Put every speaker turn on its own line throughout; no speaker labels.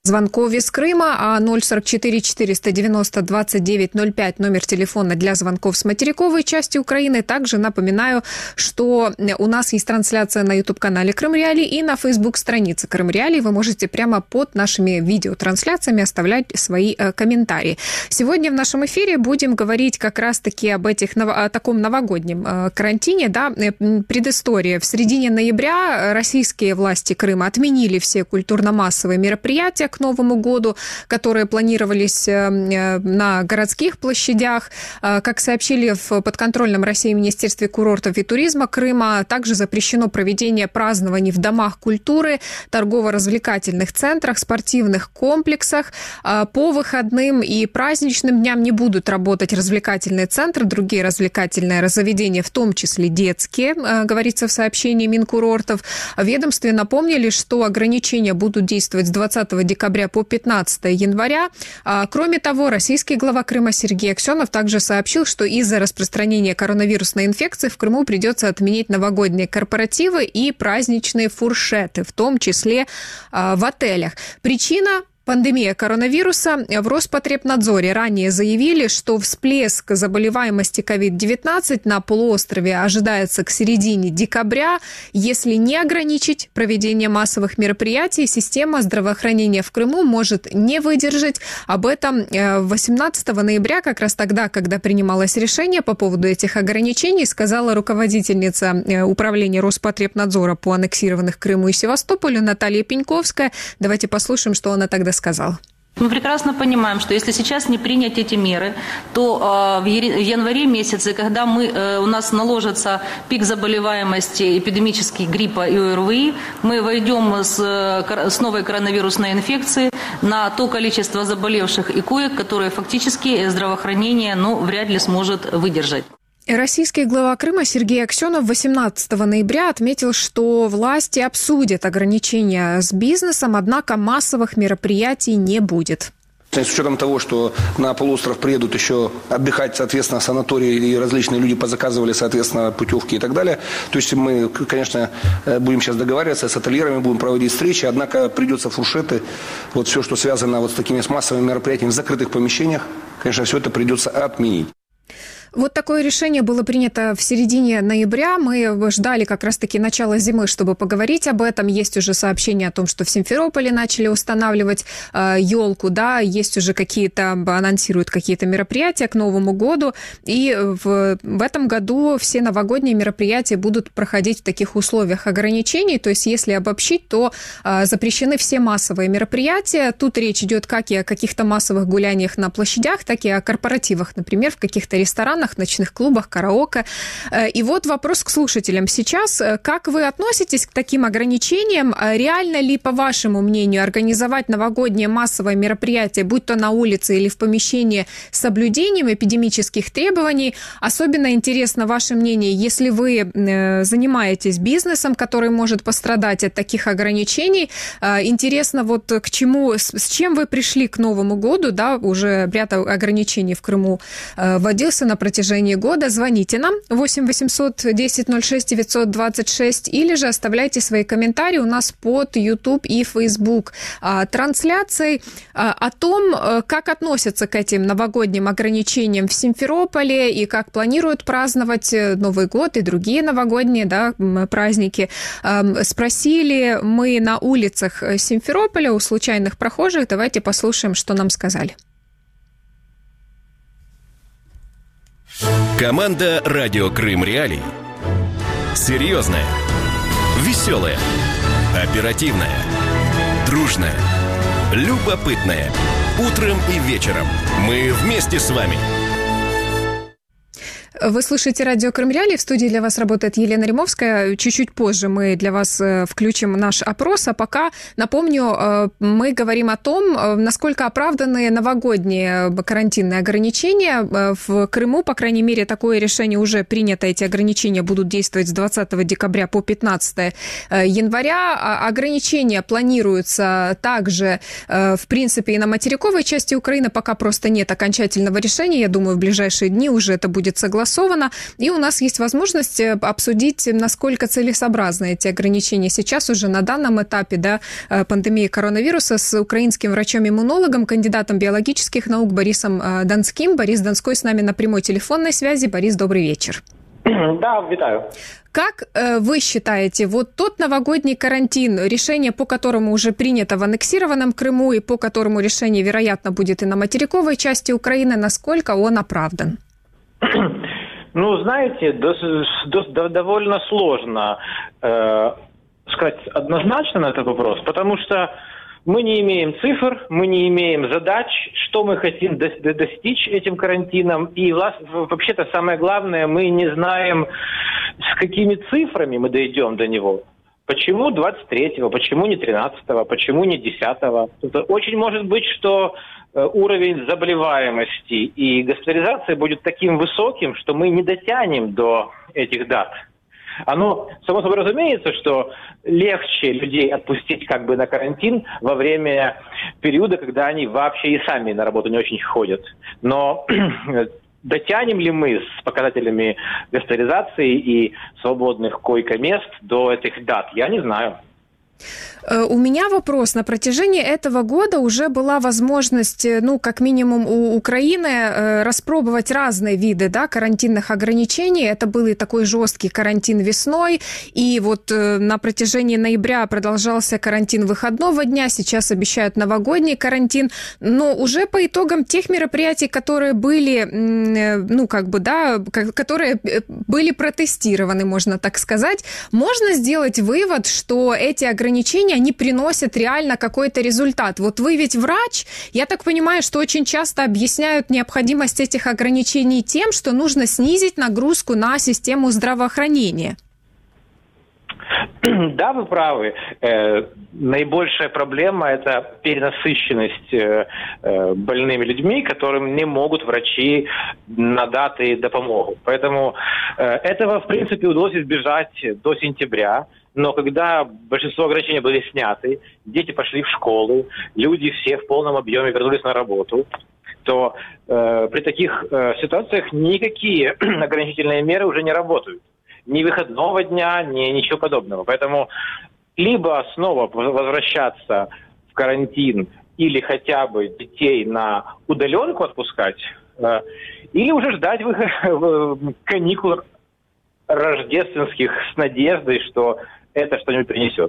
Звонков из Крыма, 044 490 2905 номер телефона для звонков с материковой части Украины. Также напоминаю, что у нас есть трансляция на YouTube-канале Крым Реалии и на Facebook-странице Крым Реалии. Вы можете прямо под нашими видеотрансляциями оставлять свои комментарии. Сегодня в нашем эфире будем говорить как раз-таки о таком новогоднем карантине. Да? Предыстория. В середине ноября российские власти Крыма отменили все культурно-массовые мероприятия к Новому году, которые планировались на городских площадях. Как сообщили в подконтрольном России Министерстве курортов и туризма Крыма, также запрещено проведение празднований в домах культуры, торгово-развлекательных центрах, спортивных комплексах. По выходным и праздничным дням не будут работать развлекательные центры, другие развлекательные заведения, в том числе детские, говорится в сообщении Минкурортов. В ведомстве напомнили, что ограничения будут действовать с 20 декабря по 15 января. Кроме того, российский глава Крыма Сергей Аксенов также сообщил, что из-за распространения коронавирусной инфекции в Крыму придется отменить новогодние корпоративы и праздничные фуршеты, в том числе в отелях. Причина – пандемия коронавируса. В Роспотребнадзоре ранее заявили, что всплеск заболеваемости COVID-19 на полуострове ожидается к середине декабря. Если не ограничить проведение массовых мероприятий, система здравоохранения в Крыму может не выдержать. Об этом 18 ноября, как раз тогда, когда принималось решение по поводу этих ограничений, сказала руководительница управления Роспотребнадзора по аннексированных Крыму и Севастополю Наталья Пеньковская. Давайте послушаем, что она тогда сказал.
Мы прекрасно понимаем, что если сейчас не принять эти меры, то в январе месяце, когда у нас наложится пик заболеваемости эпидемический гриппа и ОРВИ, мы войдем с новой коронавирусной инфекцией на то количество заболевших и коек, которые фактически здравоохранение вряд ли сможет выдержать.
Российский глава Крыма Сергей Аксенов 18 ноября отметил, что власти обсудят ограничения с бизнесом, однако массовых мероприятий не будет.
С учетом того, что на полуостров приедут еще отдыхать, соответственно, санатории и различные люди позаказывали, соответственно, путевки и так далее. То есть мы, конечно, будем сейчас договариваться с ательерами, будем проводить встречи, однако придется фуршеты, вот все, что связано вот с такими массовыми мероприятиями в закрытых помещениях, конечно, все это придется отменить.
Вот такое решение было принято в середине ноября. Мы ждали как раз-таки начала зимы, чтобы поговорить об этом. Есть уже сообщения о том, что в Симферополе начали устанавливать елку, да, есть уже анонсируют какие-то мероприятия к Новому году. И в этом году все новогодние мероприятия будут проходить в таких условиях ограничений. То есть, если обобщить, то запрещены все массовые мероприятия. Тут речь идет как и о каких-то массовых гуляниях на площадях, так и о корпоративах, например, в каких-то ресторанах, ночных клубах, караоке. И вот вопрос к слушателям сейчас. Как вы относитесь к таким ограничениям? Реально ли, по вашему мнению, организовать новогоднее массовое мероприятие, будь то на улице или в помещении, с соблюдением эпидемических требований? Особенно интересно ваше мнение, если вы занимаетесь бизнесом, который может пострадать от таких ограничений. Интересно, вот к чему, с чем вы пришли к Новому году, да, уже ряд ограничений в Крыму вводился на протяжении года. Звоните нам 8 800 10 06 926 или же оставляйте свои комментарии у нас под YouTube и Facebook трансляцией о том, как относятся к этим новогодним ограничениям в Симферополе и как планируют праздновать Новый год и другие новогодние, да, праздники. Спросили мы на улицах Симферополя у случайных прохожих. Давайте послушаем, что нам сказали.
Команда «Радио Крым Реалии». Серьезная, веселая, оперативная, дружная, любопытная. Утром и вечером мы вместе с вами.
Вы слушаете радио Крым Реалии. В студии для вас работает Елена Римовская. Чуть-чуть позже мы для вас включим наш опрос. А пока, напомню, мы говорим о том, насколько оправданы новогодние карантинные ограничения. В Крыму, по крайней мере, такое решение уже принято. Эти ограничения будут действовать с 20 декабря по 15 января. Ограничения планируются также, в принципе, и на материковой части Украины. Пока просто нет окончательного решения. Я думаю, в ближайшие дни уже это будет согласовано. согласовано, и у нас есть возможность обсудить, насколько целесообразны эти ограничения сейчас уже на данном этапе, да, пандемии коронавируса с украинским врачом-иммунологом, кандидатом биологических наук Борисом Донским. Борис Донской с нами на прямой телефонной связи. Борис, добрый вечер.
Да, витаю.
Как вы считаете, вот тот новогодний карантин, решение по которому уже принято в аннексированном Крыму и по которому решение, вероятно, будет и на материковой части Украины, насколько он оправдан?
Ну, знаете, довольно сложно сказать однозначно на этот вопрос, потому что мы не имеем цифр, мы не имеем задач, что мы хотим достичь этим карантином. И вообще-то самое главное, мы не знаем, с какими цифрами мы дойдем до него. Почему 23-го, почему не 13-го, почему не 10-го? Очень может быть, что уровень заболеваемости и госпитализации будет таким высоким, что мы не дотянем до этих дат. Оно, само собой разумеется, что легче людей отпустить как бы на карантин во время периода, когда они вообще и сами на работу не очень ходят. Но дотянем ли мы с показателями госпитализации и свободных койко-мест до этих дат, я не знаю.
У меня вопрос. На протяжении этого года уже была возможность, ну, как минимум у Украины, распробовать разные виды, да, карантинных ограничений. Это был и такой жесткий карантин весной, и вот на протяжении ноября продолжался карантин выходного дня, сейчас обещают новогодний карантин, но уже по итогам тех мероприятий, которые были, ну, как бы, да, которые были протестированы, можно так сказать, можно сделать вывод, что эти ограничения, они приносят реально какой-то результат. Вот вы ведь врач, я так понимаю, что очень часто объясняют необходимость этих ограничений тем, что нужно снизить нагрузку на систему здравоохранения.
Да, вы правы. Наибольшая проблема – это перенасыщенность больными людьми, которым не могут врачи надати допомогу. Поэтому этого, в принципе, удалось избежать до сентября. Но когда большинство ограничений были сняты, дети пошли в школы, люди все в полном объеме вернулись на работу, то при таких ситуациях никакие ограничительные меры уже не работают. Ни выходного дня, ни ничего подобного. Поэтому либо снова возвращаться в карантин или хотя бы детей на удаленку отпускать, или уже ждать каникул рождественских с надеждой, что это что-нибудь принесет.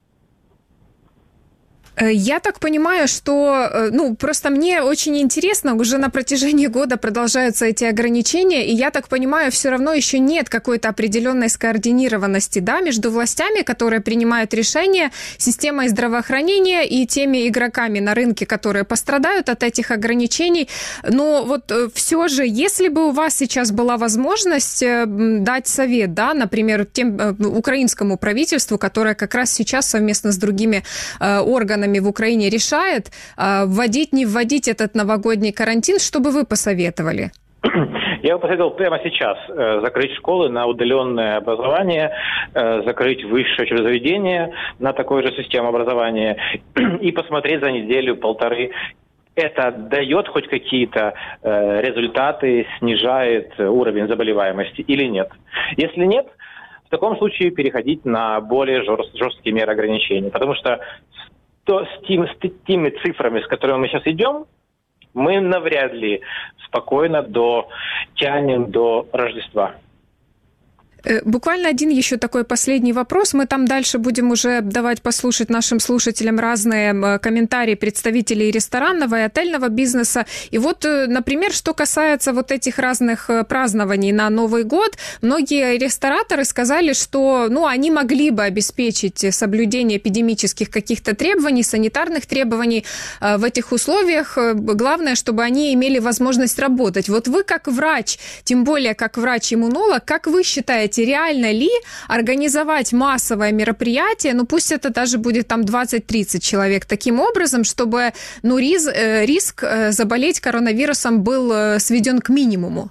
Я так понимаю, что, ну, просто мне очень интересно, уже на протяжении года продолжаются эти ограничения, и я так понимаю, все равно еще нет какой-то определенной скоординированности, да, между властями, которые принимают решения, системой здравоохранения и теми игроками на рынке, которые пострадают от этих ограничений. Но вот все же, если бы у вас сейчас была возможность дать совет, да, например, украинскому правительству, которое как раз сейчас совместно с другими органами в Украине решает, вводить, не вводить этот новогодний карантин, что бы вы посоветовали?
Я бы посоветовал прямо сейчас закрыть школы на удаленное образование, закрыть высшее учебное заведение на такую же систему образования и посмотреть за неделю-полторы. Это дает хоть какие-то результаты, снижает уровень заболеваемости или нет. Если нет, в таком случае переходить на более жесткие меры ограничений, потому что с теми цифрами, с которыми мы сейчас идем, мы навряд ли спокойно дотянем до Рождества.
Буквально один еще такой последний вопрос. Мы там дальше будем уже давать послушать нашим слушателям разные комментарии представителей ресторанного и отельного бизнеса. И вот, например, что касается вот этих разных празднований на Новый год, многие рестораторы сказали, что, ну, они могли бы обеспечить соблюдение эпидемических каких-то требований, санитарных требований в этих условиях. Главное, чтобы они имели возможность работать. Вот вы как врач, тем более как врач-иммунолог, как вы считаете, реально ли организовать массовое мероприятие, ну пусть это даже будет там 20-30 человек, таким образом, чтобы, ну, риск заболеть коронавирусом был сведен к минимуму?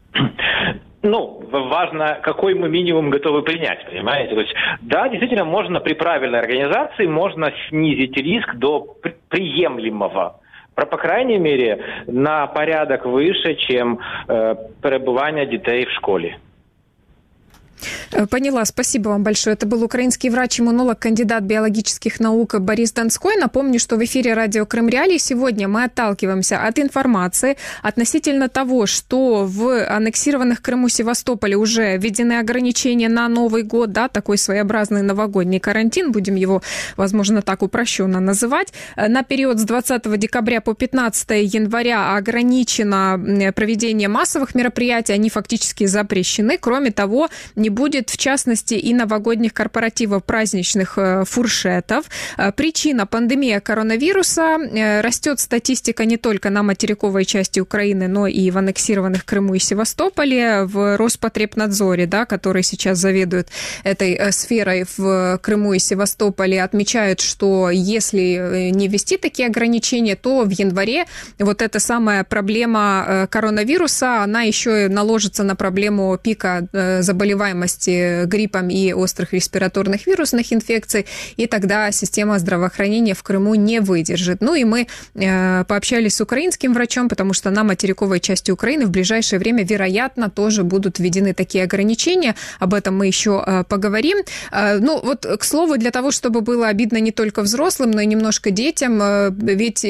Ну, важно, какой мы минимум готовы принять, понимаете? То есть, да, действительно, можно при правильной организации, можно снизить риск до приемлемого. По крайней мере, на порядок выше, чем перебывание детей в школе.
Поняла, спасибо вам большое. Это был украинский врач-иммунолог, кандидат биологических наук Борис Донской. Напомню, что в эфире радио Крым Реалии сегодня мы отталкиваемся от информации относительно того, что в аннексированных Крыму Севастополе уже введены ограничения на Новый год, да, такой своеобразный новогодний карантин, будем его, возможно, так упрощенно называть. На период с 20 декабря по 15 января ограничено проведение массовых мероприятий, они фактически запрещены. Кроме того, не будет, в частности, и новогодних корпоративов, праздничных фуршетов. Причина – пандемия коронавируса. Растет статистика не только на материковой части Украины, но и в аннексированных Крыму и Севастополе. В Роспотребнадзоре, да, который сейчас заведует этой сферой в Крыму и Севастополе, отмечают, что если не ввести такие ограничения, то в январе вот эта самая проблема коронавируса, она еще и наложится на проблему пика заболеваемости гриппом и острых респираторных вирусных инфекций, и тогда система здравоохранения в Крыму не выдержит. Ну и мы пообщались с украинским врачом, потому что на материковой части Украины в ближайшее время, вероятно, тоже будут введены такие ограничения. Об этом мы еще поговорим. Ну вот, к слову, для того, чтобы было обидно не только взрослым, но и немножко детям, ведь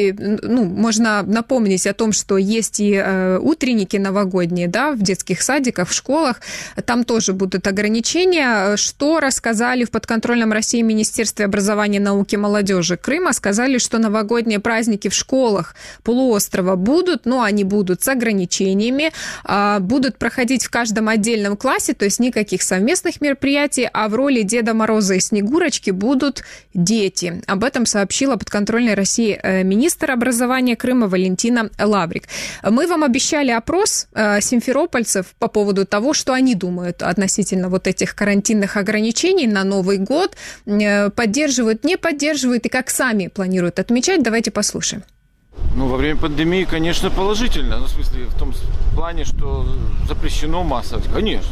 можно напомнить о том, что есть и утренники новогодние, да, в детских садиках, в школах, там тоже будут ограничения. Что рассказали в подконтрольном России Министерстве образования, науки и молодежи Крыма? Сказали, что новогодние праздники в школах полуострова будут, но они будут с ограничениями, будут проходить в каждом отдельном классе, то есть никаких совместных мероприятий, а в роли Деда Мороза и Снегурочки будут дети. Об этом сообщила подконтрольной России министр образования Крыма Валентина Лаврик. Мы вам обещали опрос симферопольцев по поводу того, что они думают относительно вот этих карантинных ограничений на Новый год. Поддерживают, не поддерживают и как сами планируют отмечать. Давайте послушаем.
Во время пандемии, конечно, положительно. Ну, в смысле, в том плане, что запрещено массово. Конечно.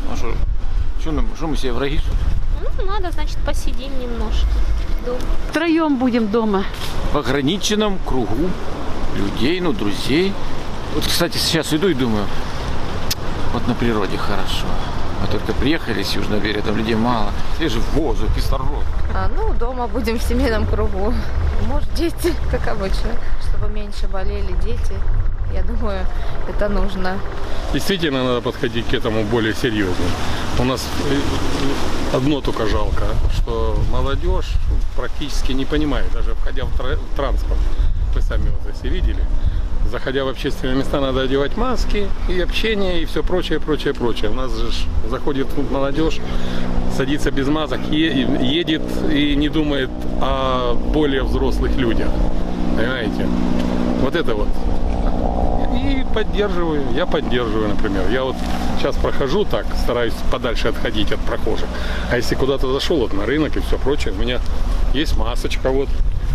Что мы себе враги?
Надо, значит, посидим немножко дома.
Втроем будем дома.
В ограниченном кругу людей, друзей. Вот, кстати, сейчас иду и думаю, вот на природе хорошо. Мы только приехали с Южного берега, там людей мало. Свежий воздух, кислород.
Дома будем в семейном кругу. Может, дети, как обычно, чтобы меньше болели дети. Я думаю, это нужно.
Действительно, надо подходить к этому более серьезно. У нас одно только жалко, что молодежь практически не понимает, даже входя в транспорт. Вы сами вот все видели. Заходя в общественные места, надо одевать маски, и общение, и все прочее. У нас же заходит молодежь, садится без масок, едет и не думает о более взрослых людях. Понимаете? Вот это вот. И я поддерживаю, например. Я вот сейчас прохожу так, стараюсь подальше отходить от прохожих. А если куда-то зашел, вот на рынок и все прочее, у меня есть масочка вот.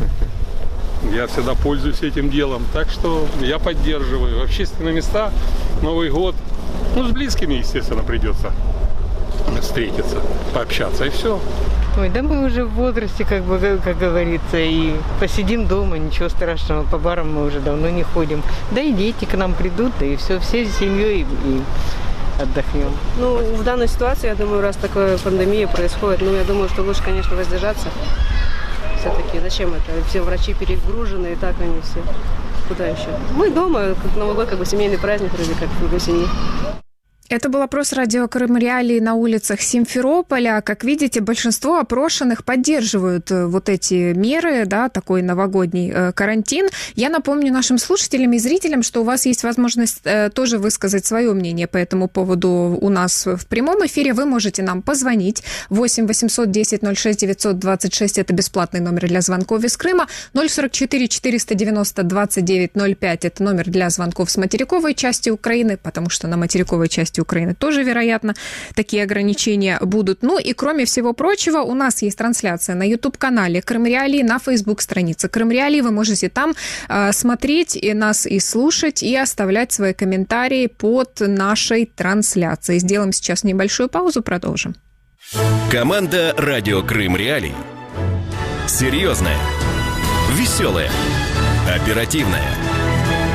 Я всегда пользуюсь этим делом. Так что я поддерживаю. В общественные места, Новый год. С близкими, естественно, придется встретиться, пообщаться, и все.
Да мы уже в возрасте, как говорится, и посидим дома, ничего страшного. По барам мы уже давно не ходим. Да и дети к нам придут, да и все, всей семьей и отдохнем.
В данной ситуации, я думаю, раз такая пандемия происходит, я думаю, что лучше, конечно, воздержаться. Все-таки зачем это? Все врачи перегружены, и так они все. Куда еще? Мы дома, как Новый год, семейный праздник, вроде как в другой семье.
Это был опрос радио Крым Реалии на улицах Симферополя. Как видите, большинство опрошенных поддерживают вот эти меры, да, такой новогодний карантин. Я напомню нашим слушателям и зрителям, что у вас есть возможность тоже высказать свое мнение по этому поводу у нас в прямом эфире. Вы можете нам позвонить. 8 800 10 06 926 – это бесплатный номер для звонков из Крыма. 044 490 29 05 – это номер для звонков с материковой части Украины, потому что на материковой части Украины тоже, вероятно, такие ограничения будут. И кроме всего прочего, у нас есть трансляция на YouTube-канале Крым Реалии, на Facebook-странице Крым Реалии. Вы можете там смотреть и нас и слушать, и оставлять свои комментарии под нашей трансляцией. Сделаем сейчас небольшую паузу, продолжим.
Команда «Радио Крым Реалии». Серьезная, веселая, оперативная.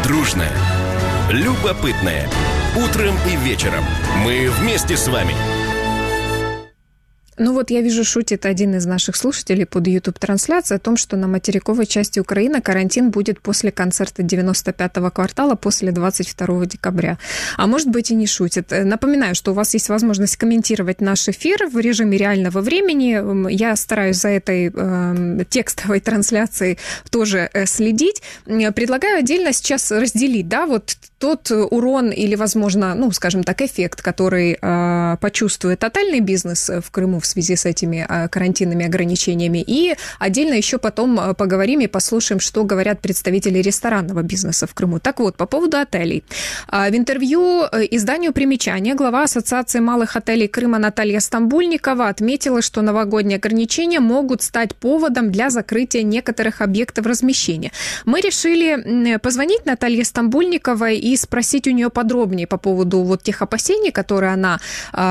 Дружная, любопытная. Утром и вечером. Мы вместе с вами.
Ну вот я вижу, шутит один из наших слушателей под YouTube-трансляцией о том, что на материковой части Украины карантин будет после концерта 95-го квартала, после 22 декабря. А может быть и не шутит. Напоминаю, что у вас есть возможность комментировать наш эфир в режиме реального времени. Я стараюсь за этой текстовой трансляцией тоже следить. Предлагаю отдельно сейчас разделить, да, вот тот урон или, возможно, ну, скажем так, эффект, который почувствует тотальный бизнес в Крыму в связи с этими карантинными ограничениями. И отдельно еще потом поговорим и послушаем, что говорят представители ресторанного бизнеса в Крыму. Так вот, по поводу отелей. В интервью изданию «Примечание» глава Ассоциации малых отелей Крыма Наталья Стамбульникова отметила, что новогодние ограничения могут стать поводом для закрытия некоторых объектов размещения. Мы решили позвонить Наталье Стамбульниковой и спросить у нее подробнее по поводу вот тех опасений, которые она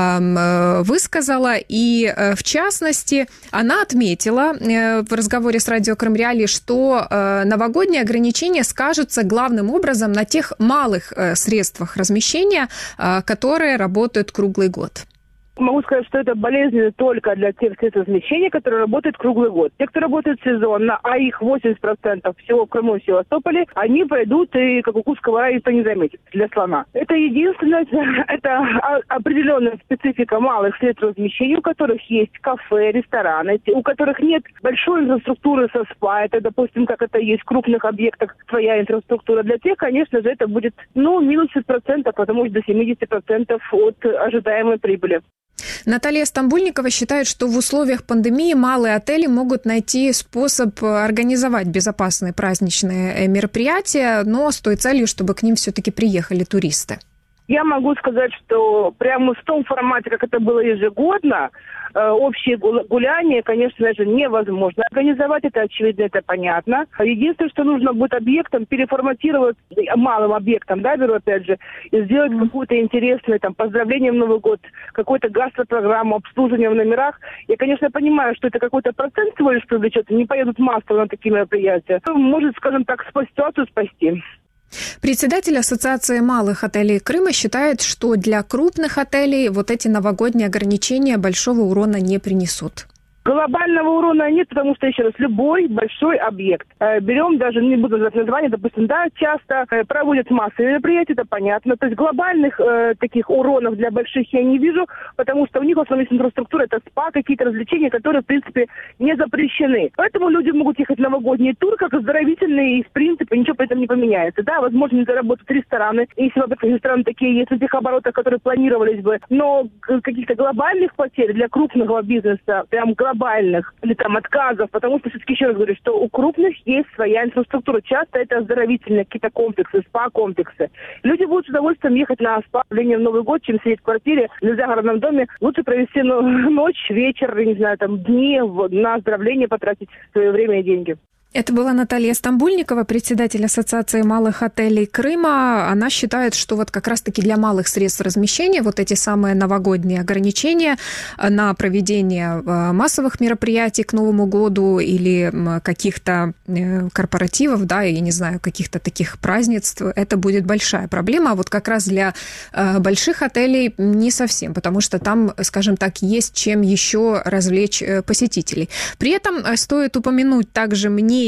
высказала. И, в частности, она отметила в разговоре с Радио Крым Реалии, что новогодние ограничения скажутся главным образом на тех малых средствах размещения, которые работают круглый год.
Могу сказать, что это болезненно только для тех средств размещения, которые работают круглый год. Те, кто работает сезонно, а их 80% всего в Крыму и Севастополе, они пройдут и как укус комара никто не заметит для слона. Это единственное, это определенная специфика малых средств размещения, у которых есть кафе, рестораны, у которых нет большой инфраструктуры со спа, это, допустим, как это есть в крупных объектах, своя инфраструктура. Для тех, конечно же, это будет, минус 10%, потому что до 70% от ожидаемой прибыли.
Наталья Стамбульникова считает, что в условиях пандемии малые отели могут найти способ организовать безопасные праздничные мероприятия, но с той целью, чтобы к ним все-таки приехали туристы.
Я могу сказать, что прямо в том формате, как это было ежегодно, общие гуляния, конечно же, невозможно организовать. Это очевидно, это понятно. Единственное, что нужно будет объектом переформатировать, малым объектом, да, беру опять же, и сделать какую-то интересную, поздравление в Новый год, какую-то гастропрограмму, обслуживание в номерах. Я, конечно, понимаю, что это какой-то процент всего лишь привлечет, не поедут массово на такие мероприятия. Может, скажем так, ситуацию спасти.
Председатель Ассоциации малых отелей Крыма считает, что для крупных отелей вот эти новогодние ограничения большого урона не принесут.
Глобального урона нет, потому что, еще раз, любой большой объект. Берем, даже не буду называть название, допустим, да, часто проводят массовые мероприятия, это понятно. То есть глобальных таких уронов для больших я не вижу, потому что у них в основном есть инфраструктура, это спа, какие-то развлечения, которые, в принципе, не запрещены. Поэтому люди могут ехать в новогодний тур, как оздоровительный, и, в принципе, ничего при этом не поменяется. Да, возможно, не заработают рестораны, если, во-первых, рестораны такие есть на тех оборотах, которые планировались бы, но каких-то глобальных потерь для крупного бизнеса, прям глобальных или отказов, потому что все-таки еще раз говорю, что у крупных есть своя инфраструктура. Часто это оздоровительные какие-то комплексы, спа-комплексы. Люди будут с удовольствием ехать на спа в Новый год, чем сидеть в квартире или в загородном доме. Лучше провести ночь, вечер, не знаю, дни на оздоровление, потратить свое время и деньги.
Это была Наталья Стамбульникова, председатель Ассоциации малых отелей Крыма. Она считает, что вот как раз-таки для малых средств размещения вот эти самые новогодние ограничения на проведение массовых мероприятий к Новому году или каких-то корпоративов, да, я не знаю, каких-то таких празднеств, это будет большая проблема. А вот как раз для больших отелей не совсем, потому что там, скажем так, есть чем еще развлечь посетителей. При этом стоит упомянуть также мнение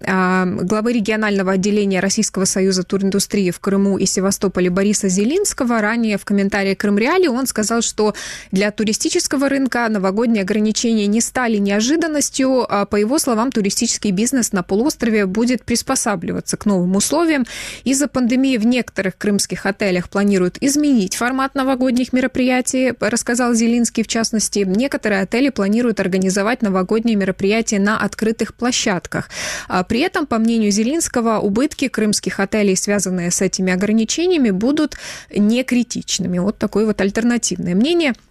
главы регионального отделения Российского союза туриндустрии в Крыму и Севастополе Бориса Зелинского. Ранее в комментарии Крым Реалии он сказал, что для туристического рынка новогодние ограничения не стали неожиданностью. По его словам, туристический бизнес на полуострове будет приспосабливаться к новым условиям. Из-за пандемии в некоторых крымских отелях планируют изменить формат новогодних мероприятий, рассказал Зелинский. В частности, некоторые отели планируют организовать новогодние мероприятия на открытых площадках. При этом, по мнению Зелинского, убытки крымских отелей, связанные с этими ограничениями, будут не критичными. Вот такое вот альтернативное мнение.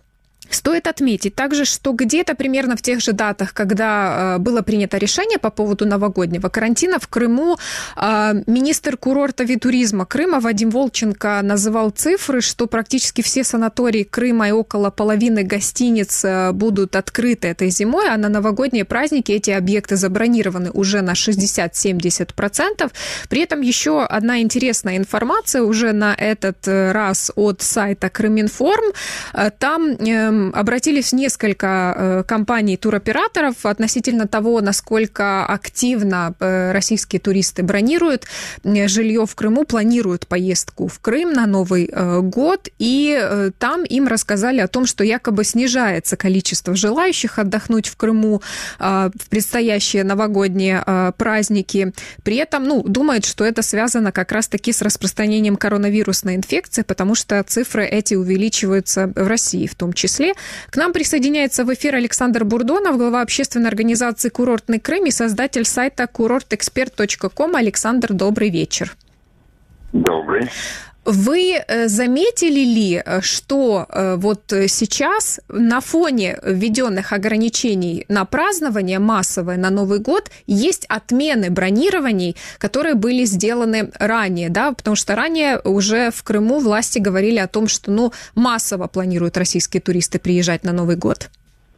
Стоит отметить также, что где-то примерно в тех же датах, когда было принято решение по поводу новогоднего карантина, в Крыму министр курортов и туризма Крыма Вадим Волченко называл цифры, что практически все санатории Крыма и около половины гостиниц будут открыты этой зимой, а на новогодние праздники эти объекты забронированы уже на 60-70%. При этом еще одна интересная информация уже на этот раз от сайта Крыминформ. Там обратились несколько компаний туроператоров относительно того, насколько активно российские туристы бронируют жилье в Крыму, планируют поездку в Крым на Новый год. И там им рассказали о том, что якобы снижается количество желающих отдохнуть в Крыму в предстоящие новогодние праздники. При этом, думают, что это связано как раз-таки с распространением коронавирусной инфекции, потому что цифры эти увеличиваются в России в том числе. К нам присоединяется в эфир Александр Бурдонов, глава общественной организации «Курортный Крым» и создатель сайта kurortexpert.com. Александр, добрый вечер.
Добрый.
Вы заметили ли, что вот сейчас на фоне введенных ограничений на празднование массовое на Новый год есть отмены бронирований, которые были сделаны ранее, да, потому что ранее уже в Крыму власти говорили о том, что, массово планируют российские туристы приезжать на Новый год?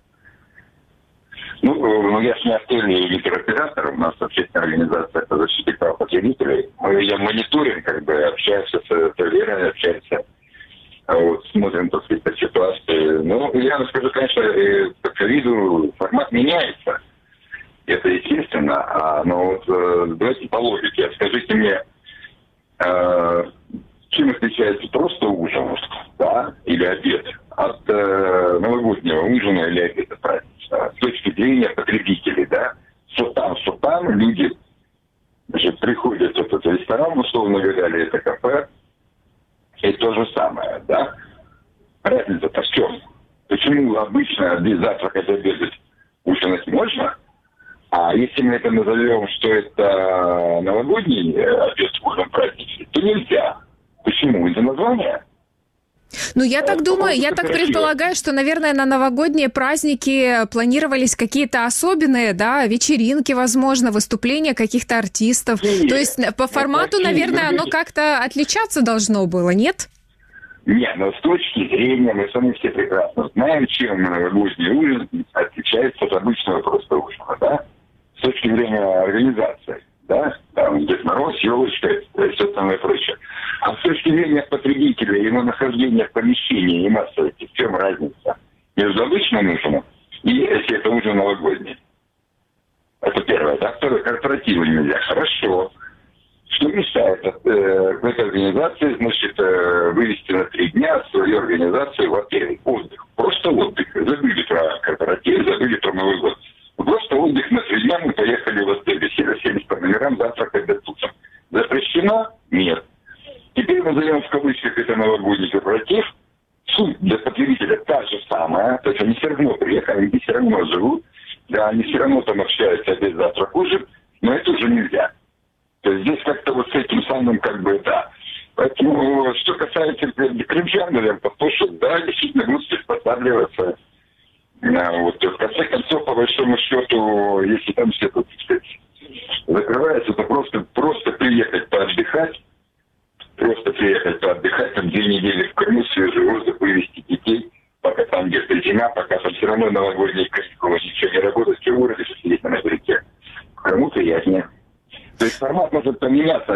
Я же не отельный или туроператор, у нас общественная организация по защите прав потребителей. Мы ведем мониторинг, общаемся с отельерами, общаемся, смотрим, по ситуации. Я вам скажу, конечно, по ковиду формат меняется. Это естественно. Но давайте по логике. Скажите мне, чем отличается просто ужин, да, или обед от новогоднего ужина или обеда праздника? С точки зрения потребителей, да, что там люди приходят в этот ресторан, условно говоря, или это кафе, и то же самое, да. Разница-то в чем? Почему обычно завтракать, обедать, ужинать можно, а если мы это назовем, что это новогодний обед, ужин, праздничный, то нельзя. Почему? Из-за названия?
Я так думаю, я так предполагаю, что, наверное, на новогодние праздники планировались какие-то особенные, да, вечеринки, возможно, выступления каких-то артистов. То есть по формату, наверное, оно как-то отличаться должно было, нет?
Нет, с точки зрения, мы сами все прекрасно знаем, чем новогодний ужин отличается от обычного просто ужина, да? С точки зрения организации, да? Там Дед Мороз, елочка, все остальное прочее. А с точки зрения потребителя, его нахождения в помещении и массовости, в чем разница между обычным ужином и если это ужин новогодний? Это первое, да? Второе, корпоративы нельзя. Хорошо. Что мешает этой организации, вывести на 3 дня свою организацию в отель? Отдых. Просто отдых. Забыли про корпоратив, забыли про Новый год. Просто отдых на 3 дня, мы поехали в отель, сели по номерам, завтракать до тутся. Запрещено? Нет. Теперь назовем в кавычках это новогодний корпоратив. Суть для потребителя та же самая. То есть они все равно приехали, они все равно живут. Да, они все равно там общаются, обед, завтрак, ужин. Но это уже нельзя. То есть здесь как-то с этим самым да. Поэтому, что касается крымчан, наверное, послушать, да, действительно будут приспосабливаться. В конце концов, по большому счету, если там все тут, закрывается, то просто приехать поотдыхать. Там 2 недели в Крыму, свежий воздух, вывести детей, пока там где-то зима, пока там все равно новогодние каникулы, ничего не работает, все в городе, что сидеть на материке. В Крыму приятнее. То есть формат может поменяться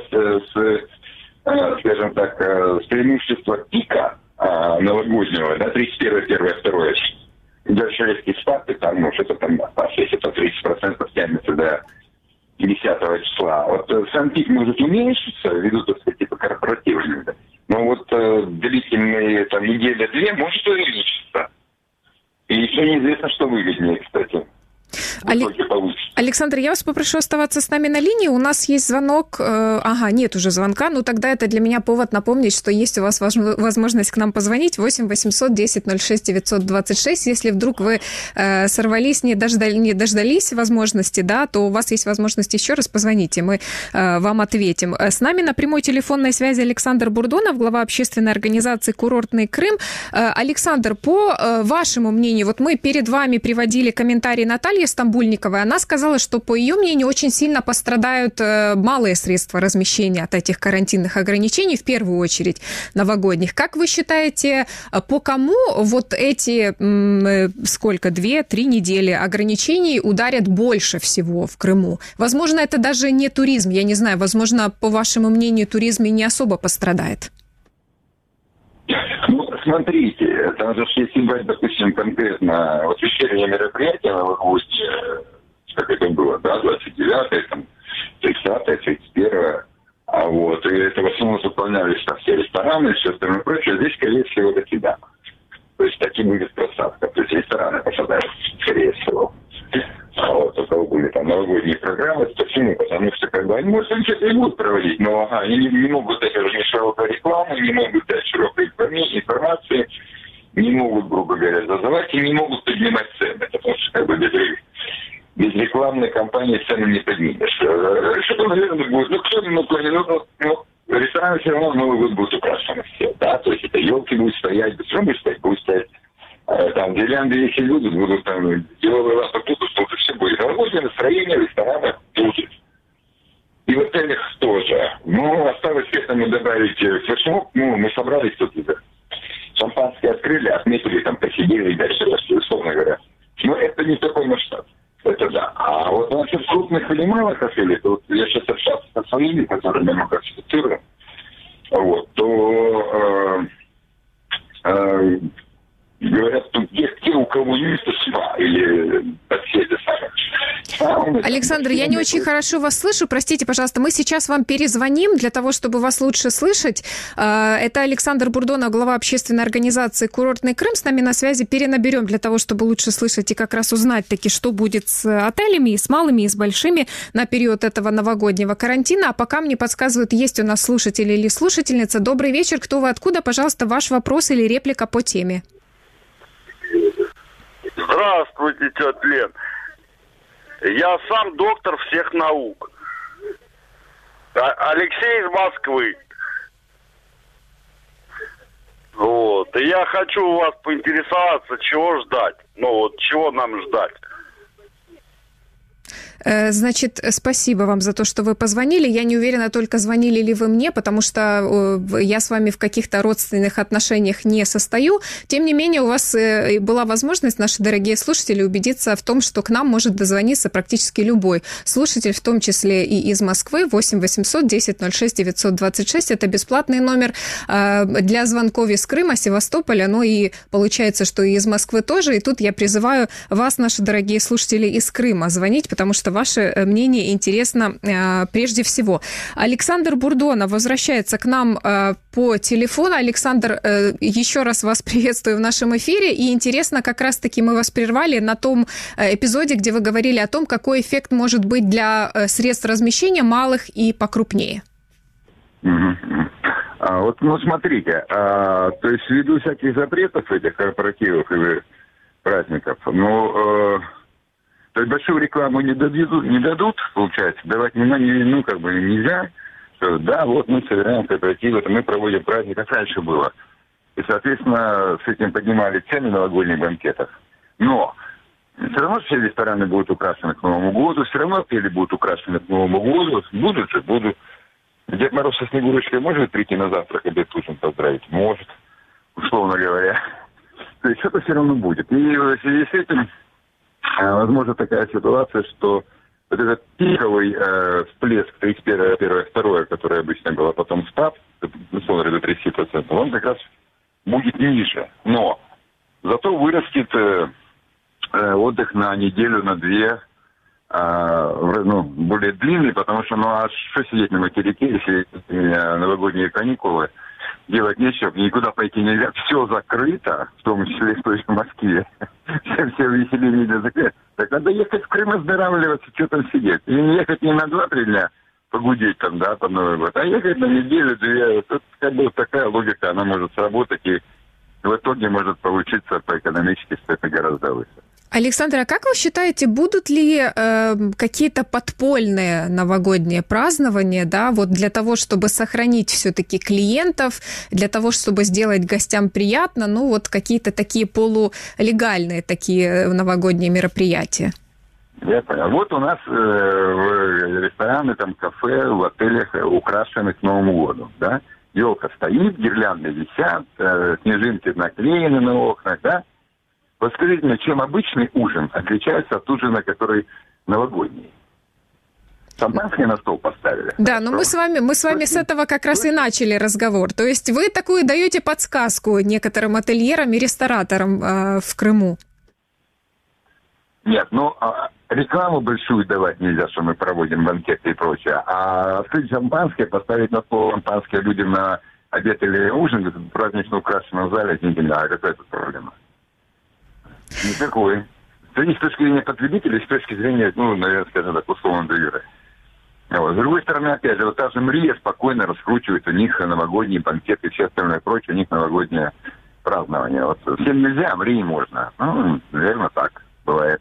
скажем так, с преимущества пика новогоднего, да, 31, 1, 2, дальше резкий спад, и там, что-то там, если это 30% тянется до 10 числа. Сам пик может уменьшиться, ввиду, так сказать, корпоративными, да. Но длительные неделя-2 может увеличиться. И еще неизвестно, что выгоднее, кстати. в итоге получится.
Александр, я вас попрошу оставаться с нами на линии. У нас есть звонок. Нет уже звонка. Ну, тогда это для меня повод напомнить, что есть у вас возможность к нам позвонить. 8 800 10 06 926. Если вдруг вы сорвались, не дождались возможности, да, то у вас есть возможность еще раз позвонить, и мы вам ответим. С нами на прямой телефонной связи Александр Бурдонов, глава общественной организации «Курортный Крым». Александр, по вашему мнению, вот мы перед вами приводили комментарий Натальи Стамбульниковой. Она сказала, что, по ее мнению, очень сильно пострадают малые средства размещения от этих карантинных ограничений, в первую очередь новогодних. Как вы считаете, по кому вот эти, 2-3 недели ограничений ударят больше всего в Крыму? Возможно, это даже не туризм, я не знаю, возможно, по вашему мнению, туризм и не особо пострадает.
Ну, смотрите, там же если брать, допустим, конкретно вот вечернее мероприятие новогоднее, как это было, да, 29-е, там, 30-е, 31-е, и это в основном заполнялись там все рестораны и все остальное прочее. Здесь, скорее всего, таки да. То есть таки будет просадка. То есть рестораны попадают, скорее всего. У кого были там новогодние программы, почему? Потому что они, может, они что-то и будут проводить, но они не могут дать ни широкой рекламы, не могут дать широкой информации, не могут, грубо говоря, зазывать и не могут поднимать цены, потому что без рекламной кампании цены не поднимешь. Что-то, наверное, будет. Рестораны все равно в Новый год будут украшены все, да, то есть это елки будут стоять, будут стоять. Там гирлянды, если будут там деловые лапы будут, что все будет. Новогоднее настроение, рестораны будет. И в отелях тоже. Осталось к этому добавить флешмоб. Мы собрались тут, шампанское открыли, отметили, там посидели и дальше, условно говоря. Но это не такой масштаб. Это да. А вот насчет крупных или малых отелей, то вот я сейчас общался с своими, которые мы классифицируем, то говорят, что те, у кого есть СМА или подседы сами.
Александр, я не очень хорошо вас слышу. Простите, пожалуйста, мы сейчас вам перезвоним для того, чтобы вас лучше слышать. Это Александр Бурдонов, глава общественной организации «Курортный Крым». С нами на связи. Перенаберем для того, чтобы лучше слышать и как раз узнать таки, что будет с отелями, и с малыми, и с большими на период этого новогоднего карантина. А пока мне подсказывают, есть у нас слушатель или слушательница. Добрый вечер. Кто вы, откуда? Пожалуйста, ваш вопрос или реплика по теме.
Здравствуйте, тетя Лен. Я сам доктор всех наук. Алексей из Москвы. И я хочу у вас поинтересоваться, чего ждать. Чего нам ждать?
Значит, спасибо вам за то, что вы позвонили. Я не уверена, только звонили ли вы мне, потому что я с вами в каких-то родственных отношениях не состою. Тем не менее, у вас была возможность, наши дорогие слушатели, убедиться в том, что к нам может дозвониться практически любой слушатель, в том числе и из Москвы. 8 800 10 06 926. Это бесплатный номер для звонков из Крыма, Севастополя. И получается, что и из Москвы тоже. И тут я призываю вас, наши дорогие слушатели, из Крыма звонить, потому что ваше мнение интересно прежде всего. Александр Бурдонов возвращается к нам по телефону. Александр, еще раз вас приветствую в нашем эфире. И интересно, как раз-таки мы вас прервали на том эпизоде, где вы говорили о том, какой эффект может быть для средств размещения малых и покрупнее.
Смотрите, то есть ввиду всяких запретов этих корпоративов и праздников, то есть большую рекламу не дадут, получается, давать нельзя, что мы собираем корпоративы, это мы проводим праздник, как раньше было. И, соответственно, с этим поднимали цены на новогодних банкетах. Но все равно все рестораны будут украшены к Новому году, все равно отели будут украшены к Новому году, будут. Дед Мороз со Снегурочкой может прийти на завтрак, обед, ужин поздравить? Может, условно говоря. То есть что-то все равно будет. И в связи с этим возможно такая ситуация, что вот этот пиковый всплеск 31, 1, 2, который обычно был, а потом спад, условно до 30%, он как раз будет ниже. Но зато вырастет отдых на неделю, на две, более длинный, потому что, что сидеть на материке, если новогодние каникулы, делать нечего, никуда пойти нельзя, все закрыто, в том числе и в той же Москве. все веселее. Так надо ехать в Крым оздоравливаться, что там сидеть. И не ехать не на 2-3 дня погудеть там, да, по Новый год, а ехать на неделю-2. Тут как бы такая логика, она может сработать, и в итоге может получиться по-экономически, что это гораздо выше.
Александр, а как вы считаете, будут ли какие-то подпольные новогодние празднования, да, вот для того, чтобы сохранить все-таки клиентов, для того, чтобы сделать гостям приятно, ну вот какие-то такие полулегальные такие новогодние мероприятия?
Я понял. Вот у нас рестораны, там, кафе, в отелях украшены к Новому году, да? Елка стоит, гирлянды висят, снежинки наклеены на окнах, да? Вот скажите мне, чем обычный ужин отличается от ужина, который новогодний? Шампанское на стол поставили.
Да, но мы с вами с этого как раз и начали разговор. То есть вы такую даете подсказку некоторым ательерам и рестораторам в Крыму?
Нет, рекламу большую давать нельзя, что мы проводим банкеты и прочее. А открыть шампанское, поставить на стол шампанское людям на обед или ужин в празднично украшенном зале, а какая тут проблема? Никакой. С точки зрения потребителей, с точки зрения, наверное, скажем так, условно доверия. Вот. С другой стороны, опять же, вот та же Мрия спокойно раскручивает, у них новогодние банкеты и все остальное прочее, у них новогоднее празднование. Вот всем нельзя, а Мрии можно. Наверное, так бывает.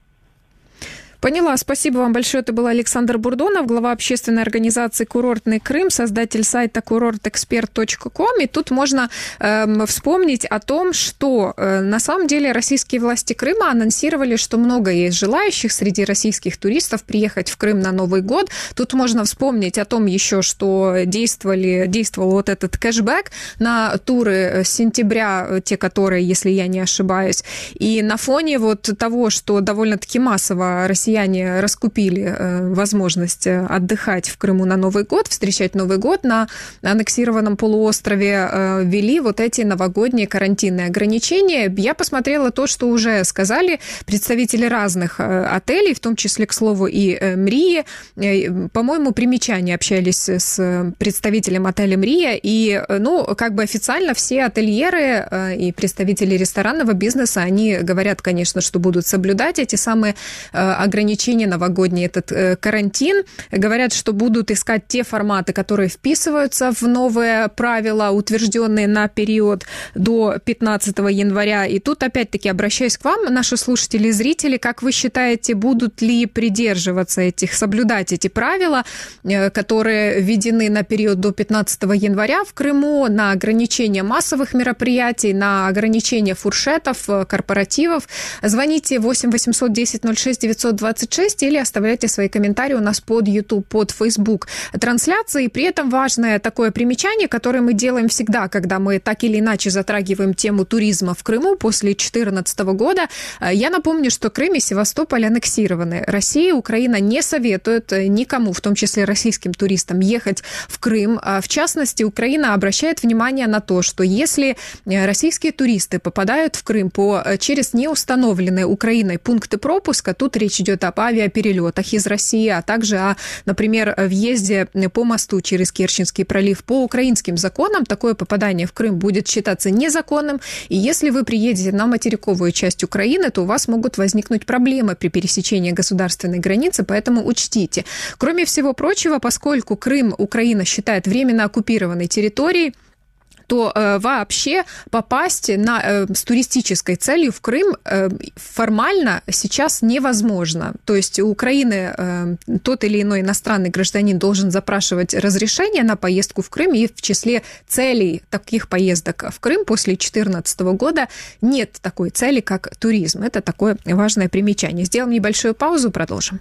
Поняла. Спасибо вам большое. Это был Александр Бурдонов, глава общественной организации «Курортный Крым», создатель сайта kurortexpert.com. И тут можно вспомнить о том, что на самом деле российские власти Крыма анонсировали, что много есть желающих среди российских туристов приехать в Крым на Новый год. Тут можно вспомнить о том еще, что действовал вот этот кэшбэк на туры с сентября, те, которые, если я не ошибаюсь. И на фоне вот того, что довольно-таки массово россияне раскупили возможность отдыхать в Крыму на Новый год, встречать Новый год на аннексированном полуострове, ввели вот эти новогодние карантинные ограничения. Я посмотрела то, что уже сказали представители разных отелей, в том числе, к слову, и Мрии. По-моему, примечания общались с представителем отеля Мрия, и, официально все ательеры и представители ресторанного бизнеса, они говорят, конечно, что будут соблюдать эти самые ограничения новогодние, этот карантин. Говорят, что будут искать те форматы, которые вписываются в новые правила, утвержденные на период до 15 января. И тут, опять-таки, обращаюсь к вам, наши слушатели и зрители, как вы считаете, будут ли придерживаться соблюдать эти правила, которые введены на период до 15 января в Крыму, на ограничение массовых мероприятий, на ограничение фуршетов, корпоративов? Звоните 8 800 10 06 926 или оставляйте свои комментарии у нас под YouTube, под Facebook трансляции. При этом важное такое примечание, которое мы делаем всегда, когда мы так или иначе затрагиваем тему туризма в Крыму после 2014 года. Я напомню, что Крым и Севастополь аннексированы. Россия и Украина не советуют никому, в том числе российским туристам, ехать в Крым. В частности, Украина обращает внимание на то, что если российские туристы попадают в Крым через неустановленные Украиной пункты пропуска, тут речь идет об авиаперелетах из России, а также например, въезде по мосту через Керченский пролив. По украинским законам такое попадание в Крым будет считаться незаконным, и если вы приедете на материковую часть Украины, то у вас могут возникнуть проблемы при пересечении государственной границы, поэтому учтите. Кроме всего прочего, поскольку Крым Украина считает временно оккупированной территорией, то вообще попасть с туристической целью в Крым формально сейчас невозможно. То есть у Украины тот или иной иностранный гражданин должен запрашивать разрешение на поездку в Крым, и в числе целей таких поездок в Крым после 2014 года нет такой цели, как туризм. Это такое важное примечание. Сделаем небольшую паузу, продолжим.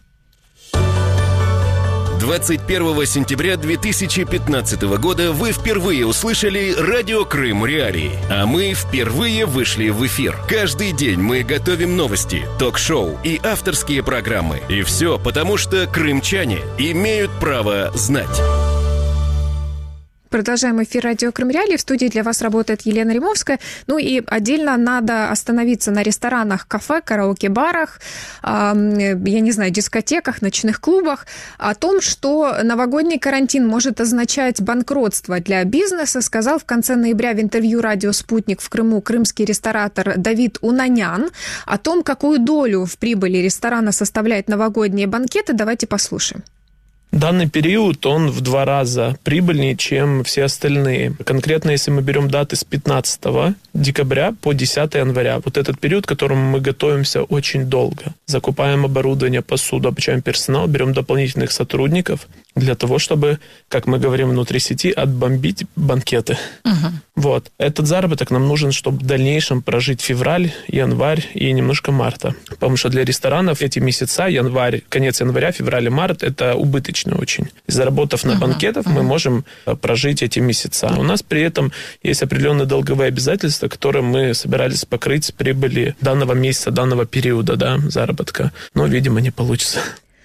21 сентября 2015 года вы впервые услышали «Радио Крым Реалии», а мы впервые вышли в эфир. Каждый день мы готовим новости, ток-шоу и авторские программы. И все потому, что крымчане имеют право знать.
Продолжаем эфир «Радио Крым Реалии». В студии для вас работает Елена Римовская. Ну и отдельно надо остановиться на ресторанах, кафе, караоке-барах, я не знаю, дискотеках, ночных клубах. О том, что новогодний карантин может означать банкротство для бизнеса, сказал в конце ноября в интервью «Радио Спутник» в Крыму крымский ресторатор Давид Унанян. О том, какую долю в прибыли ресторана составляют новогодние банкеты, давайте послушаем.
Данный период, он в 2 раза прибыльнее, чем все остальные. Конкретно, если мы берем даты с 15 декабря по 10 января, вот этот период, к которому мы готовимся очень долго. Закупаем оборудование, посуду, обучаем персонал, берем дополнительных сотрудников для того, чтобы, как мы говорим внутри сети, отбомбить банкеты. Вот. Этот заработок нам нужен, чтобы в дальнейшем прожить февраль, январь и немножко марта. Потому что для ресторанов эти месяца, январь, конец января, февраль и март, это убыточно очень. Заработав на банкетах, мы можем прожить эти месяца. У нас при этом есть определенные долговые обязательства, которые мы собирались покрыть с прибыли данного месяца, данного периода, да, заработка. Но, видимо, не получится.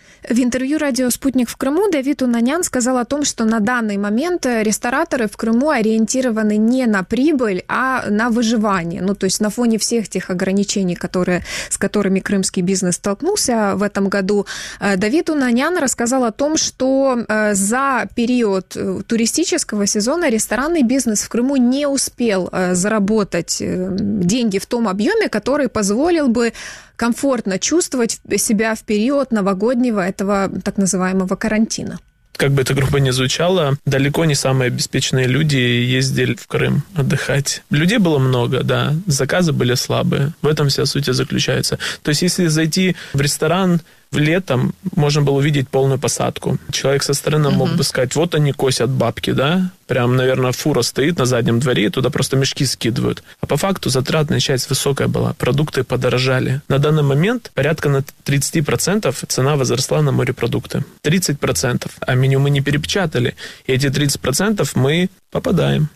В интервью «Радио Спутник» в Крыму Давид Унанян сказал о том, что на данный момент рестораторы в Крыму ориентированы не на прибыль, а на выживание. Ну, то есть на фоне всех тех ограничений, с которыми крымский бизнес столкнулся в этом году, Давид Унанян рассказал о том, что за период туристического сезона ресторанный бизнес в Крыму не успел заработать деньги в том объеме, который позволил бы комфортно чувствовать себя в период новогоднего этого так называемого карантина.
Как бы это грубо ни звучало, далеко не самые обеспеченные люди ездили в Крым отдыхать. Людей было много, да, заказы были слабые. В этом вся суть заключается. То есть, если зайти в ресторан летом, можно было увидеть полную посадку. Человек со стороны мог бы сказать, вот они косят бабки, да, прям, наверное, фура стоит на заднем дворе, и туда просто мешки скидывают. А по факту затратная часть высокая была, продукты подорожали. На данный момент порядка на 30% цена возросла на морепродукты. 30%. А меню мы не перепечатали. И эти 30% мы попадаем.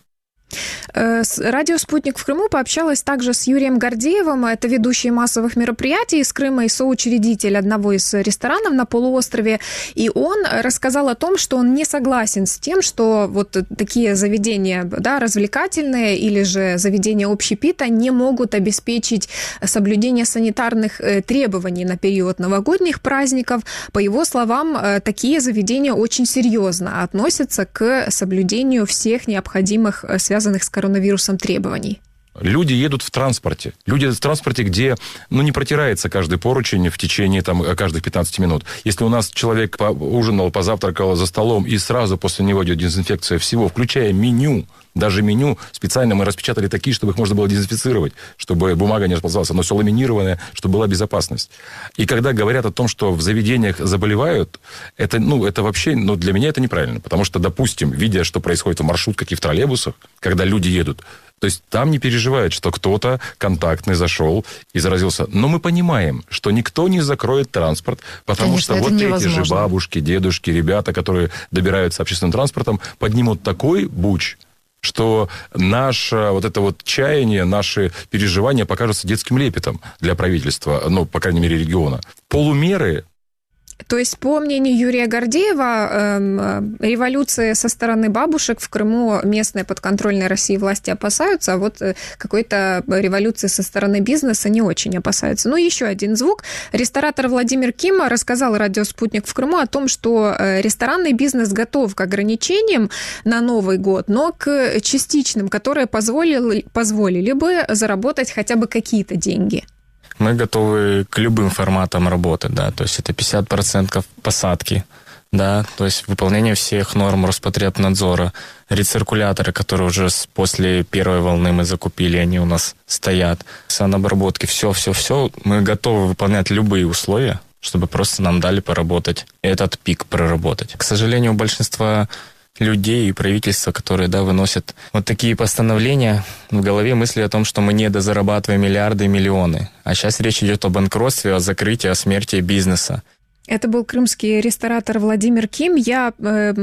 Радио «Спутник» в Крыму пообщалась также с Юрием Гордеевым, это ведущий массовых мероприятий из Крыма и соучредитель одного из ресторанов на полуострове, и он рассказал о том, что он не согласен с тем, что вот такие заведения, да, развлекательные или же заведения общепита не могут обеспечить соблюдение санитарных требований на период новогодних праздников. По его словам, такие заведения очень серьезно относятся к соблюдению всех необходимых, связанных с коронавирусом требований.
Люди едут в транспорте. Люди едут в транспорте, где не протирается каждый поручень в течение каждых 15 минут. Если у нас человек ужинал, позавтракал за столом, и сразу после него идет дезинфекция всего, включая меню, даже меню специально мы распечатали такие, чтобы их можно было дезинфицировать, чтобы бумага не расползалась, оно все ламинированное, чтобы была безопасность. И когда говорят о том, что в заведениях заболевают, это вообще, для меня это неправильно. Потому что, допустим, видя, что происходит в маршрутках и в троллейбусах, когда люди едут, то есть там не переживают, что кто-то контактный зашел и заразился. Но мы понимаем, что никто не закроет транспорт, потому
Конечно,
что вот
невозможно.
эти же бабушки, дедушки, ребята, которые добираются общественным транспортом, поднимут такой буч, что наше вот это вот чаяние, наши переживания покажутся детским лепетом для правительства, по крайней мере, региона. Полумеры.
То есть, по мнению Юрия Гордеева, революции со стороны бабушек в Крыму местные подконтрольные России власти опасаются, а вот какой-то революции со стороны бизнеса не очень опасаются. Ну, еще один звук. Ресторатор Владимир Ким рассказал «Радио Спутник» в Крыму о том, что ресторанный бизнес готов к ограничениям на Новый год, но к частичным, которые позволили бы заработать хотя бы какие-то деньги.
Мы готовы к любым форматам работы, да, то есть это 50% посадки, да, то есть выполнение всех норм Роспотребнадзора, рециркуляторы, которые уже после первой волны мы закупили, они у нас стоят, санобработки, все, мы готовы выполнять любые условия, чтобы просто нам дали поработать, этот пик проработать. К сожалению, у большинства людей и правительства, которые, выносят вот такие постановления, в голове мысли о том, что мы недозарабатываем миллиарды и миллионы. А сейчас речь идет о банкротстве, о закрытии, о смерти бизнеса.
Это был крымский ресторатор Владимир Ким. Я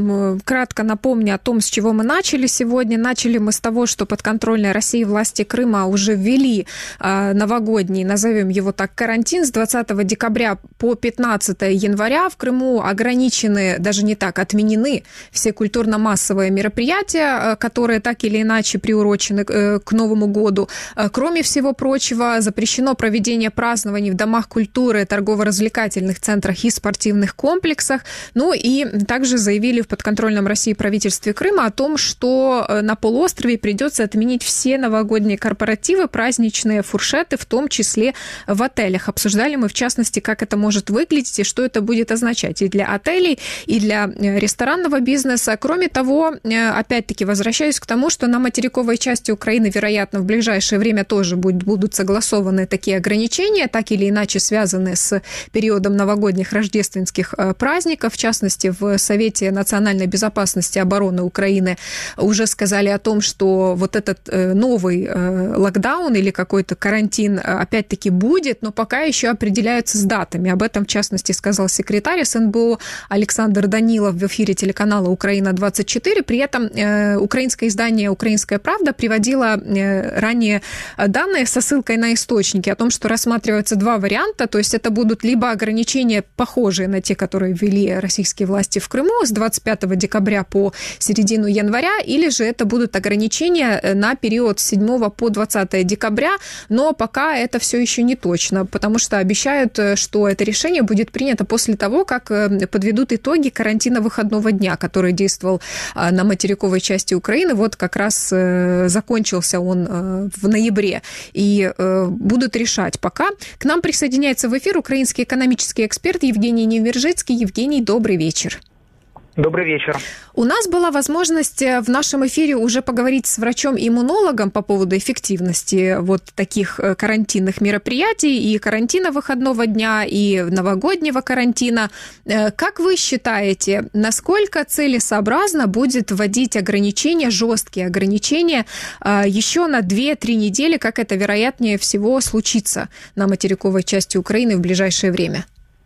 кратко напомню о том, с чего мы начали сегодня. Начали мы с того, что подконтрольные России власти Крыма уже ввели новогодний, назовем его так, карантин с 20 декабря по 15 января. В Крыму ограничены, даже не так, отменены все культурно-массовые мероприятия, которые так или иначе приурочены к Новому году. Кроме всего прочего, запрещено проведение празднований в домах культуры, торгово-развлекательных центрах и спортивных комплексах. Ну и также заявили в подконтрольном России правительстве Крыма о том, что на полуострове придется отменить все новогодние корпоративы, праздничные фуршеты, в том числе в отелях. Обсуждали мы, в частности, как это может выглядеть и что это будет означать и для отелей, и для ресторанного бизнеса. Кроме того, опять-таки, возвращаюсь к тому, что на материковой части Украины, вероятно, в ближайшее время тоже будут согласованы такие ограничения, так или иначе связанные с периодом новогодних рождественских праздников. В частности, в Совете национальной безопасности и обороны Украины уже сказали о том, что вот этот новый локдаун или какой-то карантин опять-таки будет, но пока еще определяются с датами. Об этом, в частности, сказал секретарь СНБО Александр Данилов в эфире телеканала «Украина-24». При этом украинское издание «Украинская правда» приводило ранее данные со ссылкой на источники о том, что рассматриваются два варианта, то есть это будут либо ограничения, похожие на те, которые ввели российские власти в Крыму с 25 декабря по середину января, или же это будут ограничения на период с 7 по 20 декабря, но пока это все еще не точно, потому что обещают, что это решение будет принято после того, как подведут итоги карантина выходного дня, который действовал на материковой части Украины. Вот как раз закончился он в ноябре, и будут решать пока. К нам присоединяется в эфир украинский экономический эксперт Евгений Невмержицкий. Евгений, добрый вечер.
Добрый вечер.
У нас была возможность в нашем эфире уже поговорить с врачом-иммунологом по поводу эффективности вот таких карантинных мероприятий, и карантина выходного дня, и новогоднего карантина. Как вы считаете, насколько целесообразно будет вводить ограничения, жесткие ограничения, еще на 2-3 недели, как это вероятнее всего случится на материковой части Украины в ближайшее время?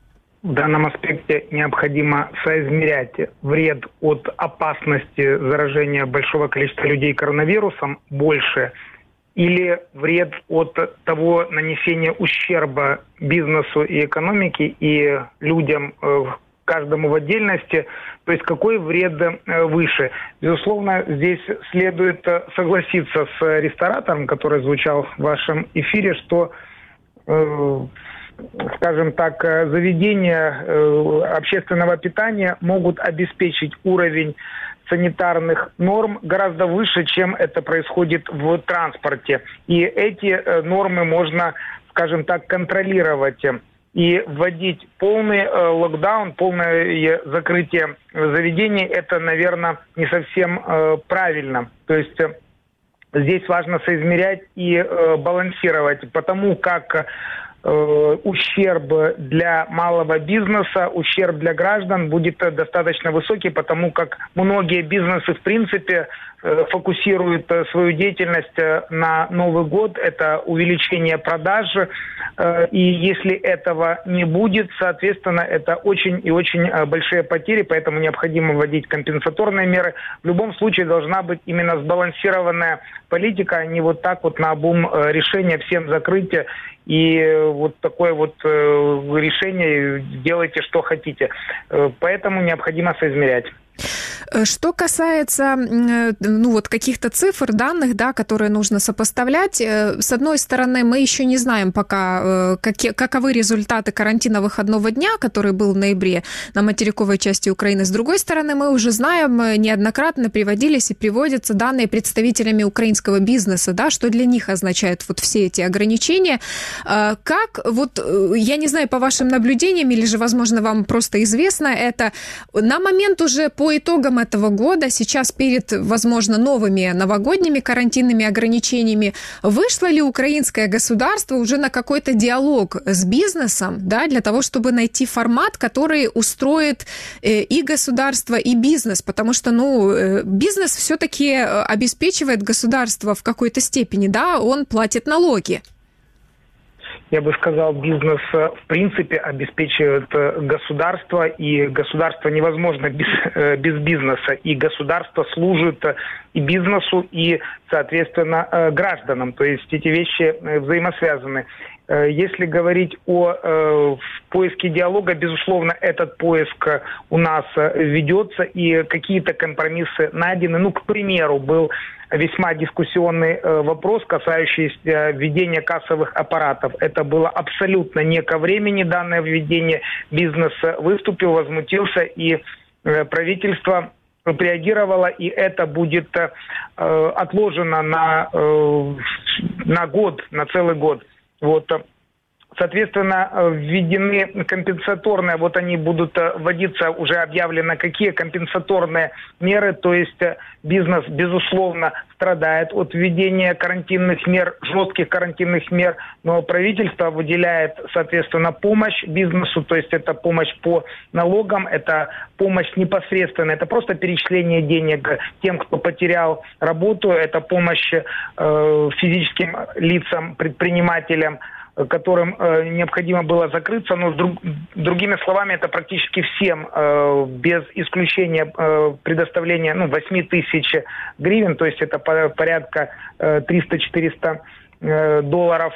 В данном аспекте необходимо соизмерять вред от опасности заражения большого количества людей коронавирусом больше или вред от того нанесения ущерба бизнесу и экономике и людям, каждому в отдельности, то есть какой вред выше. Безусловно, здесь следует согласиться с ресторатором, который звучал в вашем эфире, что скажем так, заведения общественного питания могут обеспечить уровень санитарных норм гораздо выше, чем это происходит в транспорте. И эти нормы можно, скажем так, контролировать и вводить полный локдаун, полное закрытие заведений, это, наверное, не совсем правильно. То есть здесь важно соизмерять и балансировать, потому как ущерб для малого бизнеса, ущерб для граждан будет достаточно высокий, потому как многие бизнесы, в принципе, фокусируют свою деятельность на Новый год, это увеличение продаж, и если этого не будет, соответственно, это очень и очень большие потери, поэтому необходимо вводить компенсаторные меры. В любом случае должна быть именно сбалансированная политика, а не вот так вот наобум решение всем закрыть и вот такое вот решение, делайте что хотите. Поэтому необходимо соизмерять.
Что касается каких-то цифр, данных, да, которые нужно сопоставлять, с одной стороны, мы еще не знаем пока, каковы результаты карантина выходного дня, который был в ноябре на материковой части Украины. С другой стороны, мы уже знаем, неоднократно приводились и приводятся данные представителями украинского бизнеса, да, что для них означают вот все эти ограничения. Как, вот, я не знаю, по вашим наблюдениям, или же, возможно, вам просто известно это, на момент уже по итогам этого года, сейчас перед, возможно, новыми новогодними карантинными ограничениями, вышло ли украинское государство уже на какой-то диалог с бизнесом, да, для того, чтобы найти формат, который устроит и государство, и бизнес, потому что, бизнес все-таки обеспечивает государство в какой-то степени, да, он платит налоги.
я бы сказал, бизнес в принципе обеспечивает государство, и государство невозможно без бизнеса, и государство служит и бизнесу, и, соответственно, гражданам, то есть эти вещи взаимосвязаны. Если говорить о поиске диалога, безусловно, этот поиск у нас ведется, и какие-то компромиссы найдены. Ну, к примеру, был весьма дискуссионный вопрос, касающийся введения кассовых аппаратов. Это было абсолютно не ко времени данное введение. Бизнес выступил, возмутился, и правительство реагировало, и это будет отложено на год, на целый год. Вот. Соответственно, введены компенсаторные, вот они будут вводиться, уже объявлено, какие компенсаторные меры, то есть бизнес, безусловно, страдает от введения карантинных мер, жестких карантинных мер, но правительство выделяет, соответственно, помощь бизнесу, то есть это помощь по налогам, это помощь непосредственно, это просто перечисление денег тем, кто потерял работу, это помощь физическим лицам, предпринимателям, которым необходимо было закрыться, но другими словами, это практически всем, без исключения предоставления 8 тысяч гривен, то есть это порядка 300-400 долларов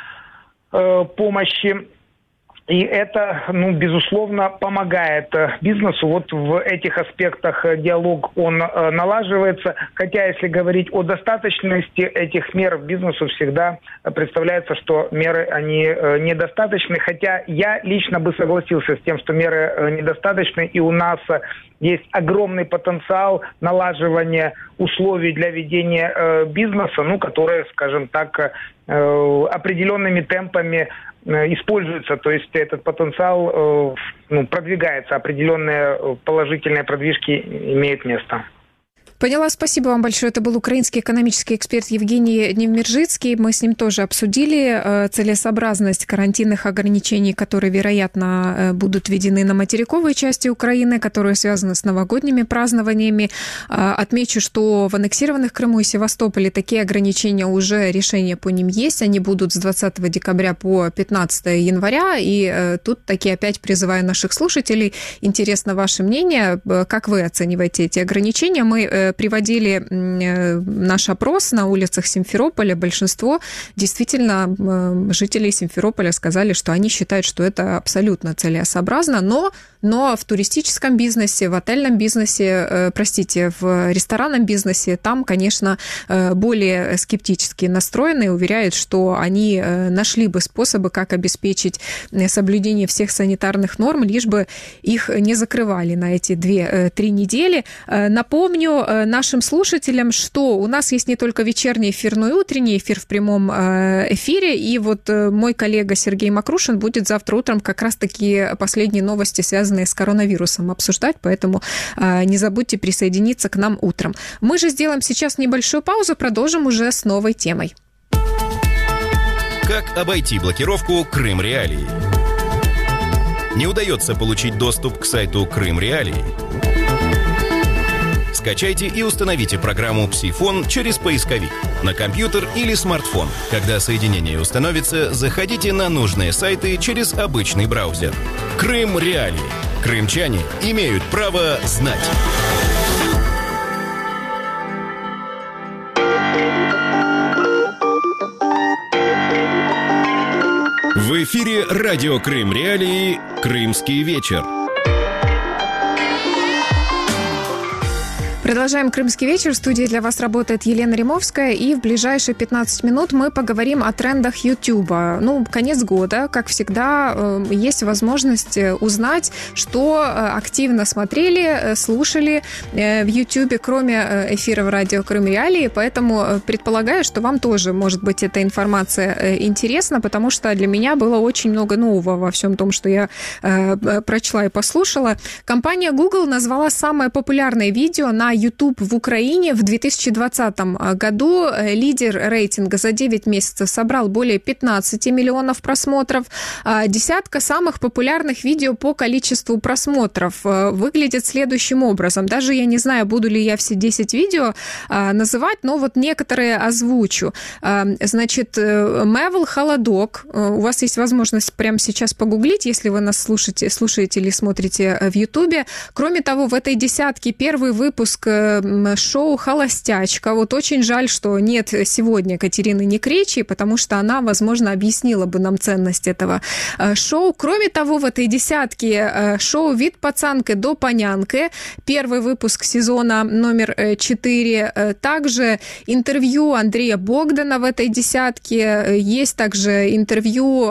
помощи. И это, безусловно, помогает бизнесу. Вот в этих аспектах диалог, он налаживается. Хотя, если говорить о достаточности этих мер, бизнесу всегда представляется, что меры, они недостаточны. Хотя я лично бы согласился с тем, что меры недостаточны. И у нас есть огромный потенциал налаживания условий для ведения бизнеса, которые, скажем так, определенными темпами используется, то есть этот потенциал продвигается, определенные положительные продвижки имеют место.
Поняла, спасибо вам большое. Это был украинский экономический эксперт Евгений Невмержицкий. Мы с ним тоже обсудили целесообразность карантинных ограничений, которые, вероятно, будут введены на материковой части Украины, которые связаны с новогодними празднованиями. Отмечу, что в аннексированных Крыму и Севастополе такие ограничения, уже решения по ним есть. Они будут с 20 декабря по 15 января. И тут таки опять призываю наших слушателей. Интересно ваше мнение. Как вы оцениваете эти ограничения? Мы приводили наш опрос на улицах Симферополя. Большинство действительно жителей Симферополя сказали, что они считают, что это абсолютно целесообразно, но в туристическом бизнесе, в отельном бизнесе, в ресторанном бизнесе, там, конечно, более скептически настроены, уверяют, что они нашли бы способы, как обеспечить соблюдение всех санитарных норм, лишь бы их не закрывали на эти 2-3 недели. Напомню нашим слушателям, что у нас есть не только вечерний эфир, но и утренний эфир в прямом эфире, и вот мой коллега Сергей Макрушин будет завтра утром как раз-таки последние новости, связанные с коронавирусом, обсуждать, поэтому не забудьте присоединиться к нам утром. Мы же сделаем сейчас небольшую паузу, продолжим уже с новой темой.
Как обойти блокировку Крым Реалии? Не удается получить доступ к сайту Крым Реалии? Скачайте и установите программу «Псифон» через поисковик на компьютер или смартфон. Когда соединение установится, заходите на нужные сайты через обычный браузер. Крым Реалии. Крымчане имеют право знать. В эфире радио Крым Реалии «Крымский вечер».
Продолжаем «Крымский вечер». В студии для вас работает Елена Римовская. И в ближайшие 15 минут мы поговорим о трендах Ютуба. Конец года, как всегда, есть возможность узнать, что активно смотрели, слушали в Ютубе, кроме эфиров радио Крым Реалии. Поэтому предполагаю, что вам тоже, может быть, эта информация интересна, потому что для меня было очень много нового во всем том, что я прочла и послушала. Компания Google назвала самое популярное видео на YouTube в Украине в 2020 году. Лидер рейтинга за 9 месяцев собрал более 15 миллионов просмотров. Десятка самых популярных видео по количеству просмотров выглядит следующим образом. Даже я не знаю, буду ли я все 10 видео называть, но вот некоторые озвучу. Значит, Мэвл Холодок. У вас есть возможность прямо сейчас погуглить, если вы нас слушаете или смотрите в Ютубе. Кроме того, в этой десятке первый выпуск шоу «Холостячка». Вот очень жаль, что нет сегодня Катерины Некречи, потому что она, возможно, объяснила бы нам ценность этого шоу. Кроме того, в этой десятке шоу «Від пацанки до панянки». Первый выпуск сезона номер 4. Также интервью Андрея Богдана в этой десятке. Есть также интервью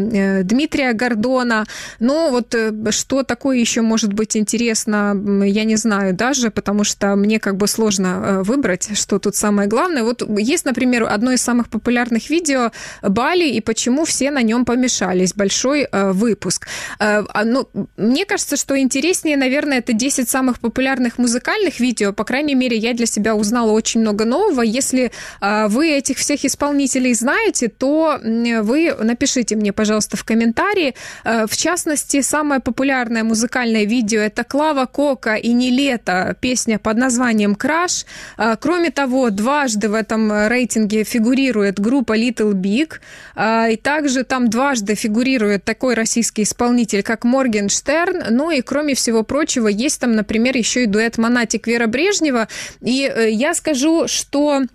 Дмитрия Гордона. Но вот что такое еще может быть интересно, я не знаю даже, потому что мне как бы сложно выбрать, что тут самое главное. Вот есть, например, одно из самых популярных видео «Бали и почему все на нем помешались». Большой выпуск. Ну, мне кажется, что интереснее, наверное, это 10 самых популярных музыкальных видео. По крайней мере, я для себя узнала очень много нового. Если вы этих всех исполнителей знаете, то вы напишите мне, пожалуйста, в комментарии. В частности, самое популярное музыкальное видео – это Клава Кока и Нилетто, песня под названием «Краш». Кроме того, дважды в этом рейтинге фигурирует группа Little Big, и также там дважды фигурирует такой российский исполнитель, как Моргенштерн. Ну и, кроме всего прочего, есть там, например, еще и дуэт Монатик Вера Брежнева. И я скажу, что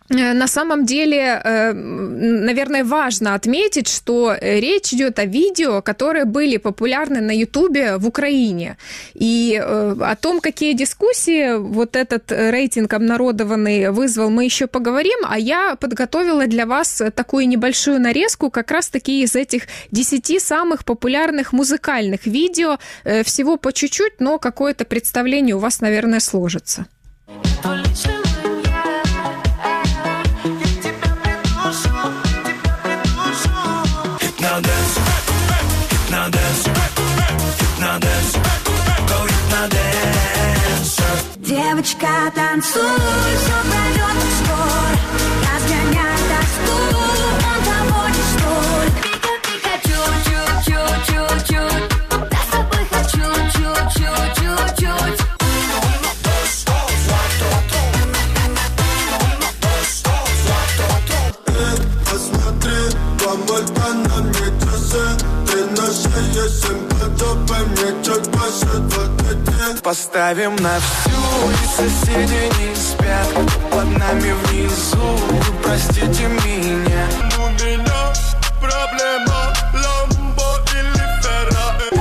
на самом деле, наверное, важно отметить, что речь идет о видео, которые были популярны на Ютубе в Украине. И о том, какие дискуссии вот этот рейтинг обнародованный вызвал, мы еще поговорим. А я подготовила для вас такую небольшую нарезку как раз-таки из этих 10 самых популярных музыкальных видео. Всего по чуть-чуть, но какое-то представление у вас, наверное, сложится.
Девочка, танцуй, все пройдет так скоро. Разгоняй тоску, он того не стоит. Пика-пика, чуть-чуть. Я с тобой хочу, чуть-чуть.
Посмотри, помоль-ка на мне часы. Ты на шее, 7 годов, мне чуть больше 20.
Поставим на всю, и соседи не спят. Под нами внизу, простите меня.
У меня проблема, ламбо или Феррари.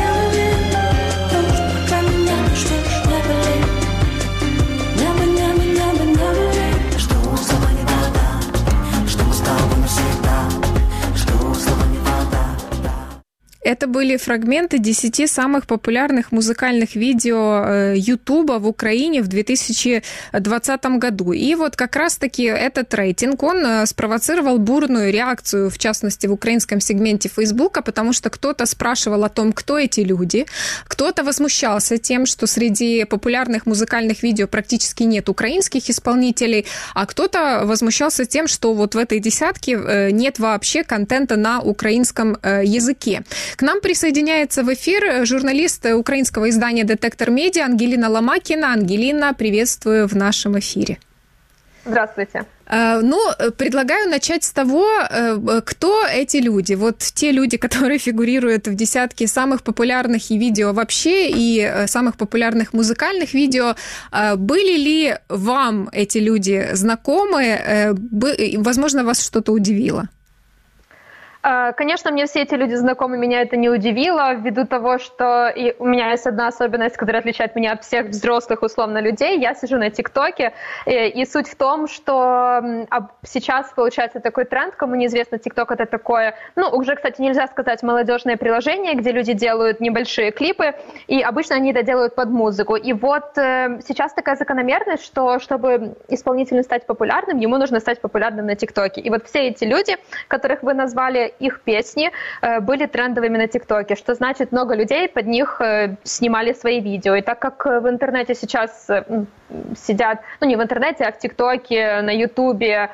Жду слова никогда, что мы с тобой навсегда. Жду слова никогда.
Это были фрагменты 10 самых популярных музыкальных видео Ютуба в Украине в 2020 году. И вот как раз-таки этот рейтинг, он спровоцировал бурную реакцию, в частности, в украинском сегменте Фейсбука, потому что кто-то спрашивал о том, кто эти люди, кто-то возмущался тем, что среди популярных музыкальных видео практически нет украинских исполнителей, а кто-то возмущался тем, что вот в этой десятке нет вообще контента на украинском языке. К нам присоединяется в эфир журналист украинского издания «Детектор Медиа» Ангелина Ломакина. Ангелина, приветствую в нашем эфире.
Здравствуйте.
Ну, предлагаю начать с того, кто эти люди. Вот те люди, которые фигурируют в десятке самых популярных и видео вообще, и самых популярных музыкальных видео. Были ли вам эти люди знакомы? Возможно, вас что-то удивило?
Конечно, мне все эти люди знакомы, меня это не удивило, ввиду того, что и у меня есть одна особенность, которая отличает меня от всех взрослых, условно, людей. Я сижу на ТикТоке, и суть в том, что сейчас получается такой тренд, кому неизвестно, ТикТок — это такое, ну, уже, кстати, нельзя сказать молодежное приложение, где люди делают небольшие клипы, и обычно они это делают под музыку. И вот сейчас такая закономерность, что чтобы исполнителю стать популярным, ему нужно стать популярным на ТикТоке. И вот все эти люди, которых вы назвали, их песни были трендовыми на ТикТоке, что значит, много людей под них снимали свои видео. И так как в интернете сейчас сидят, ну не в интернете, а в ТикТоке, на Ютубе,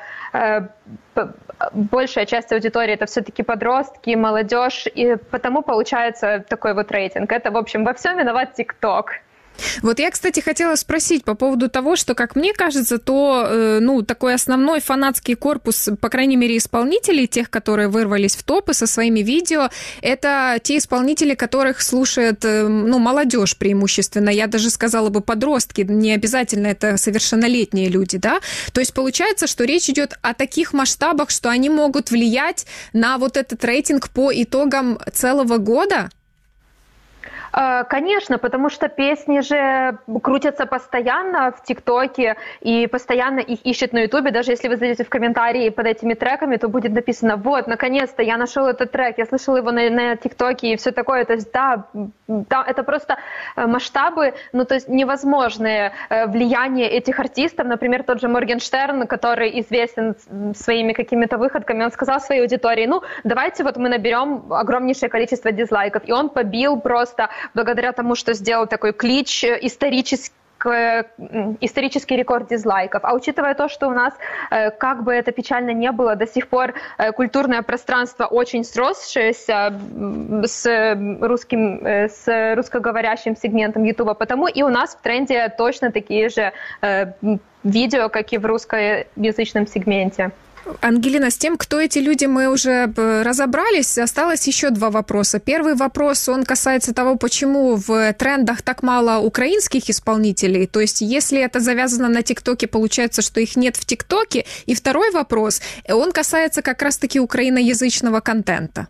большая часть аудитории это все-таки подростки, молодежь, и потому получается такой вот рейтинг. Это, в общем, во всем виноват ТикТок.
Вот я, кстати, хотела спросить по поводу того, что, как мне кажется, то, такой основной фанатский корпус, по крайней мере, исполнителей, тех, которые вырвались в топы со своими видео, это те исполнители, которых слушает, молодежь преимущественно. Я даже сказала бы подростки, не обязательно это совершеннолетние люди, да? То есть получается, что речь идет о таких масштабах, что они могут влиять на вот этот рейтинг по итогам целого года?
Конечно, потому что песни же крутятся постоянно в ТикТоке и постоянно их ищут на Ютубе. Даже если вы зайдете в комментарии под этими треками, то будет написано: вот, наконец-то я нашел этот трек, я слышал его на ТикТоке и все такое. То есть да, это просто масштабы, то есть невозможное влияние этих артистов. Например, тот же Моргенштерн, который известен своими какими-то выходками, он сказал своей аудитории: давайте вот мы наберем огромнейшее количество дизлайков. И он побил просто, благодаря тому, что сделал такой клич, исторический рекорд дизлайков. А учитывая то, что у нас, как бы это печально не было, до сих пор культурное пространство очень сросшееся с русскоговорящим сегментом Ютуба, потому и у нас в тренде точно такие же видео, как и в русскоязычном сегменте.
Ангелина, с тем, кто эти люди, мы уже разобрались. Осталось еще два вопроса. Первый вопрос, он касается того, почему в трендах так мало украинских исполнителей. То есть, если это завязано на ТикТоке, получается, что их нет в ТикТоке. И второй вопрос, он касается как раз-таки украиноязычного контента.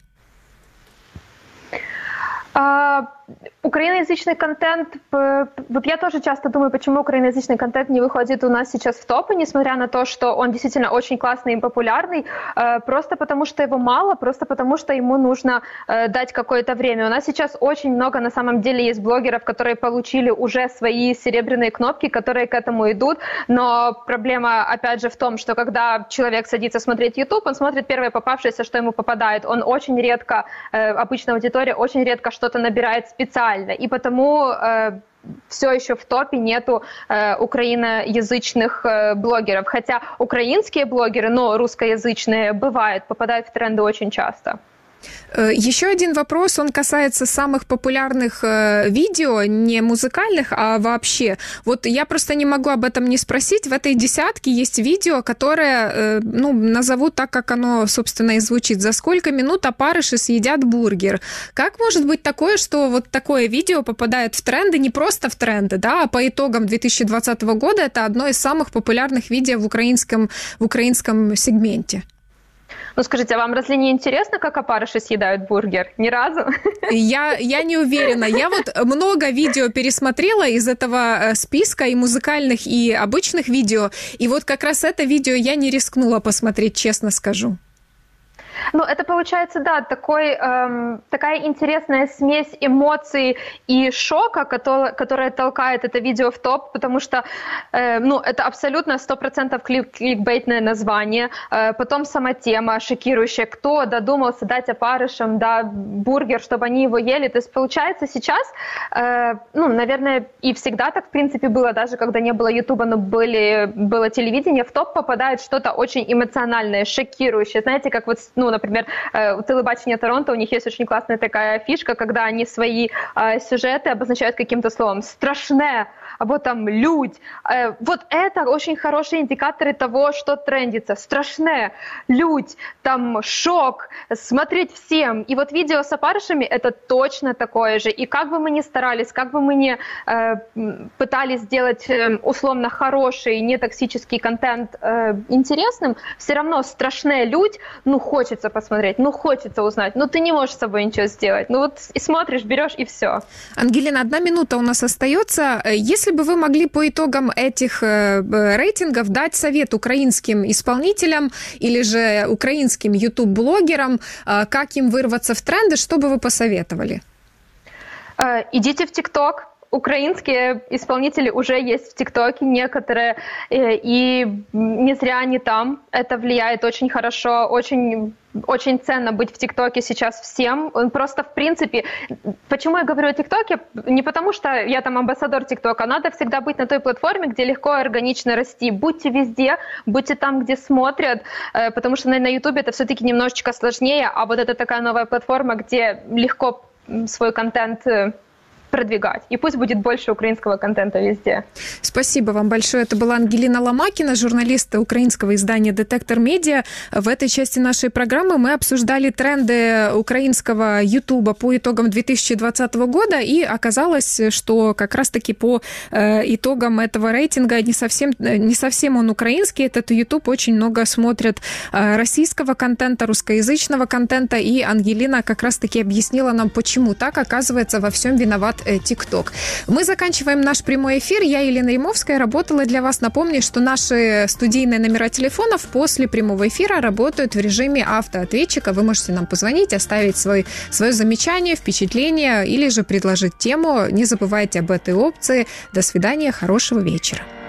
Украиноязычный контент, вот я тоже часто думаю, почему украиноязычный контент не выходит у нас сейчас в топы, несмотря на то, что он действительно очень классный и популярный, просто потому что его мало, просто потому что ему нужно дать какое-то время. У нас сейчас очень много на самом деле есть блогеров, которые получили уже свои серебряные кнопки, которые к этому идут, но проблема опять же в том, что когда человек садится смотреть YouTube, он смотрит первое попавшееся, что ему попадает, он очень редко, обычная аудитория очень редко что-то набирает специально, и потому все еще в топе нету украиноязычных блогеров, хотя украинские блогеры, но русскоязычные бывают, попадают в тренды очень часто.
Еще один вопрос, он касается самых популярных видео, не музыкальных, а вообще. Вот я просто не могу об этом не спросить. В этой десятке есть видео, которое, назову так, как оно, собственно, и звучит. За сколько минут опарыши съедят бургер? Как может быть такое, что вот такое видео попадает в тренды, не просто в тренды, да, а по итогам 2020 года это одно из самых популярных видео в украинском сегменте?
Скажите, а вам разве не интересно, как опарыши съедают бургер? Ни разу?
Я не уверена. Я вот много видео пересмотрела из этого списка, и музыкальных, и обычных видео. И вот как раз это видео я не рискнула посмотреть, честно скажу.
Это получается, да, такая интересная смесь эмоций и шока, которая толкает это видео в топ, потому что, это абсолютно 100% кликбейтное название, потом сама тема шокирующая, кто додумался дать опарышам, бургер, чтобы они его ели, то есть получается сейчас, наверное, и всегда так в принципе было, даже когда не было Ютуба, но было телевидение, в топ попадает что-то очень эмоциональное, шокирующее, знаете, как вот, например, у телебачения Торонто у них есть очень классная такая фишка, когда они свои сюжеты обозначают каким-то словом «страшне», або там «людь». Вот это очень хорошие индикаторы того, что трендится. «Страшне», «людь», там «шок», «смотреть всем». И вот видео с опарышами — это точно такое же. И как бы мы ни старались, как бы мы ни пытались сделать условно хороший, нетоксический контент интересным, все равно «страшне», «людь», хочется посмотреть, хочется узнать, ты не можешь с собой ничего сделать. И смотришь, берешь и все.
Ангелина, 1 минута у нас остается. Если бы вы могли по итогам этих рейтингов дать совет украинским исполнителям или же украинским YouTube-блогерам, как им вырваться в тренды, что бы вы посоветовали?
Идите в ТикТок. Украинские исполнители уже есть в ТикТоке, некоторые, и не зря они там. Это влияет очень хорошо, очень очень ценно быть в ТикТоке сейчас всем. Он просто, в принципе... Почему я говорю о ТикТоке? Не потому, что я там амбассадор ТикТока. Надо всегда быть на той платформе, где легко и органично расти. Будьте везде, будьте там, где смотрят, потому что на Ютубе это все-таки немножечко сложнее, а вот это такая новая платформа, где легко свой контент продвигать. И пусть будет больше украинского контента везде.
Спасибо вам большое. Это была Ангелина Ломакина, журналист украинского издания «Детектор Медиа». В этой части нашей программы мы обсуждали тренды украинского Ютуба по итогам 2020 года, и оказалось, что как раз-таки по итогам этого рейтинга не совсем он украинский. Этот Ютуб очень много смотрят российского контента, русскоязычного контента, и Ангелина как раз-таки объяснила нам, почему так. Оказывается, во всем виноват ТикТок. Мы заканчиваем наш прямой эфир. Я, Елена Римовская, работала для вас. Напомню, что наши студийные номера телефонов после прямого эфира работают в режиме автоответчика. Вы можете нам позвонить, оставить свое замечание, впечатление или же предложить тему. Не забывайте об этой опции. До свидания, хорошего вечера.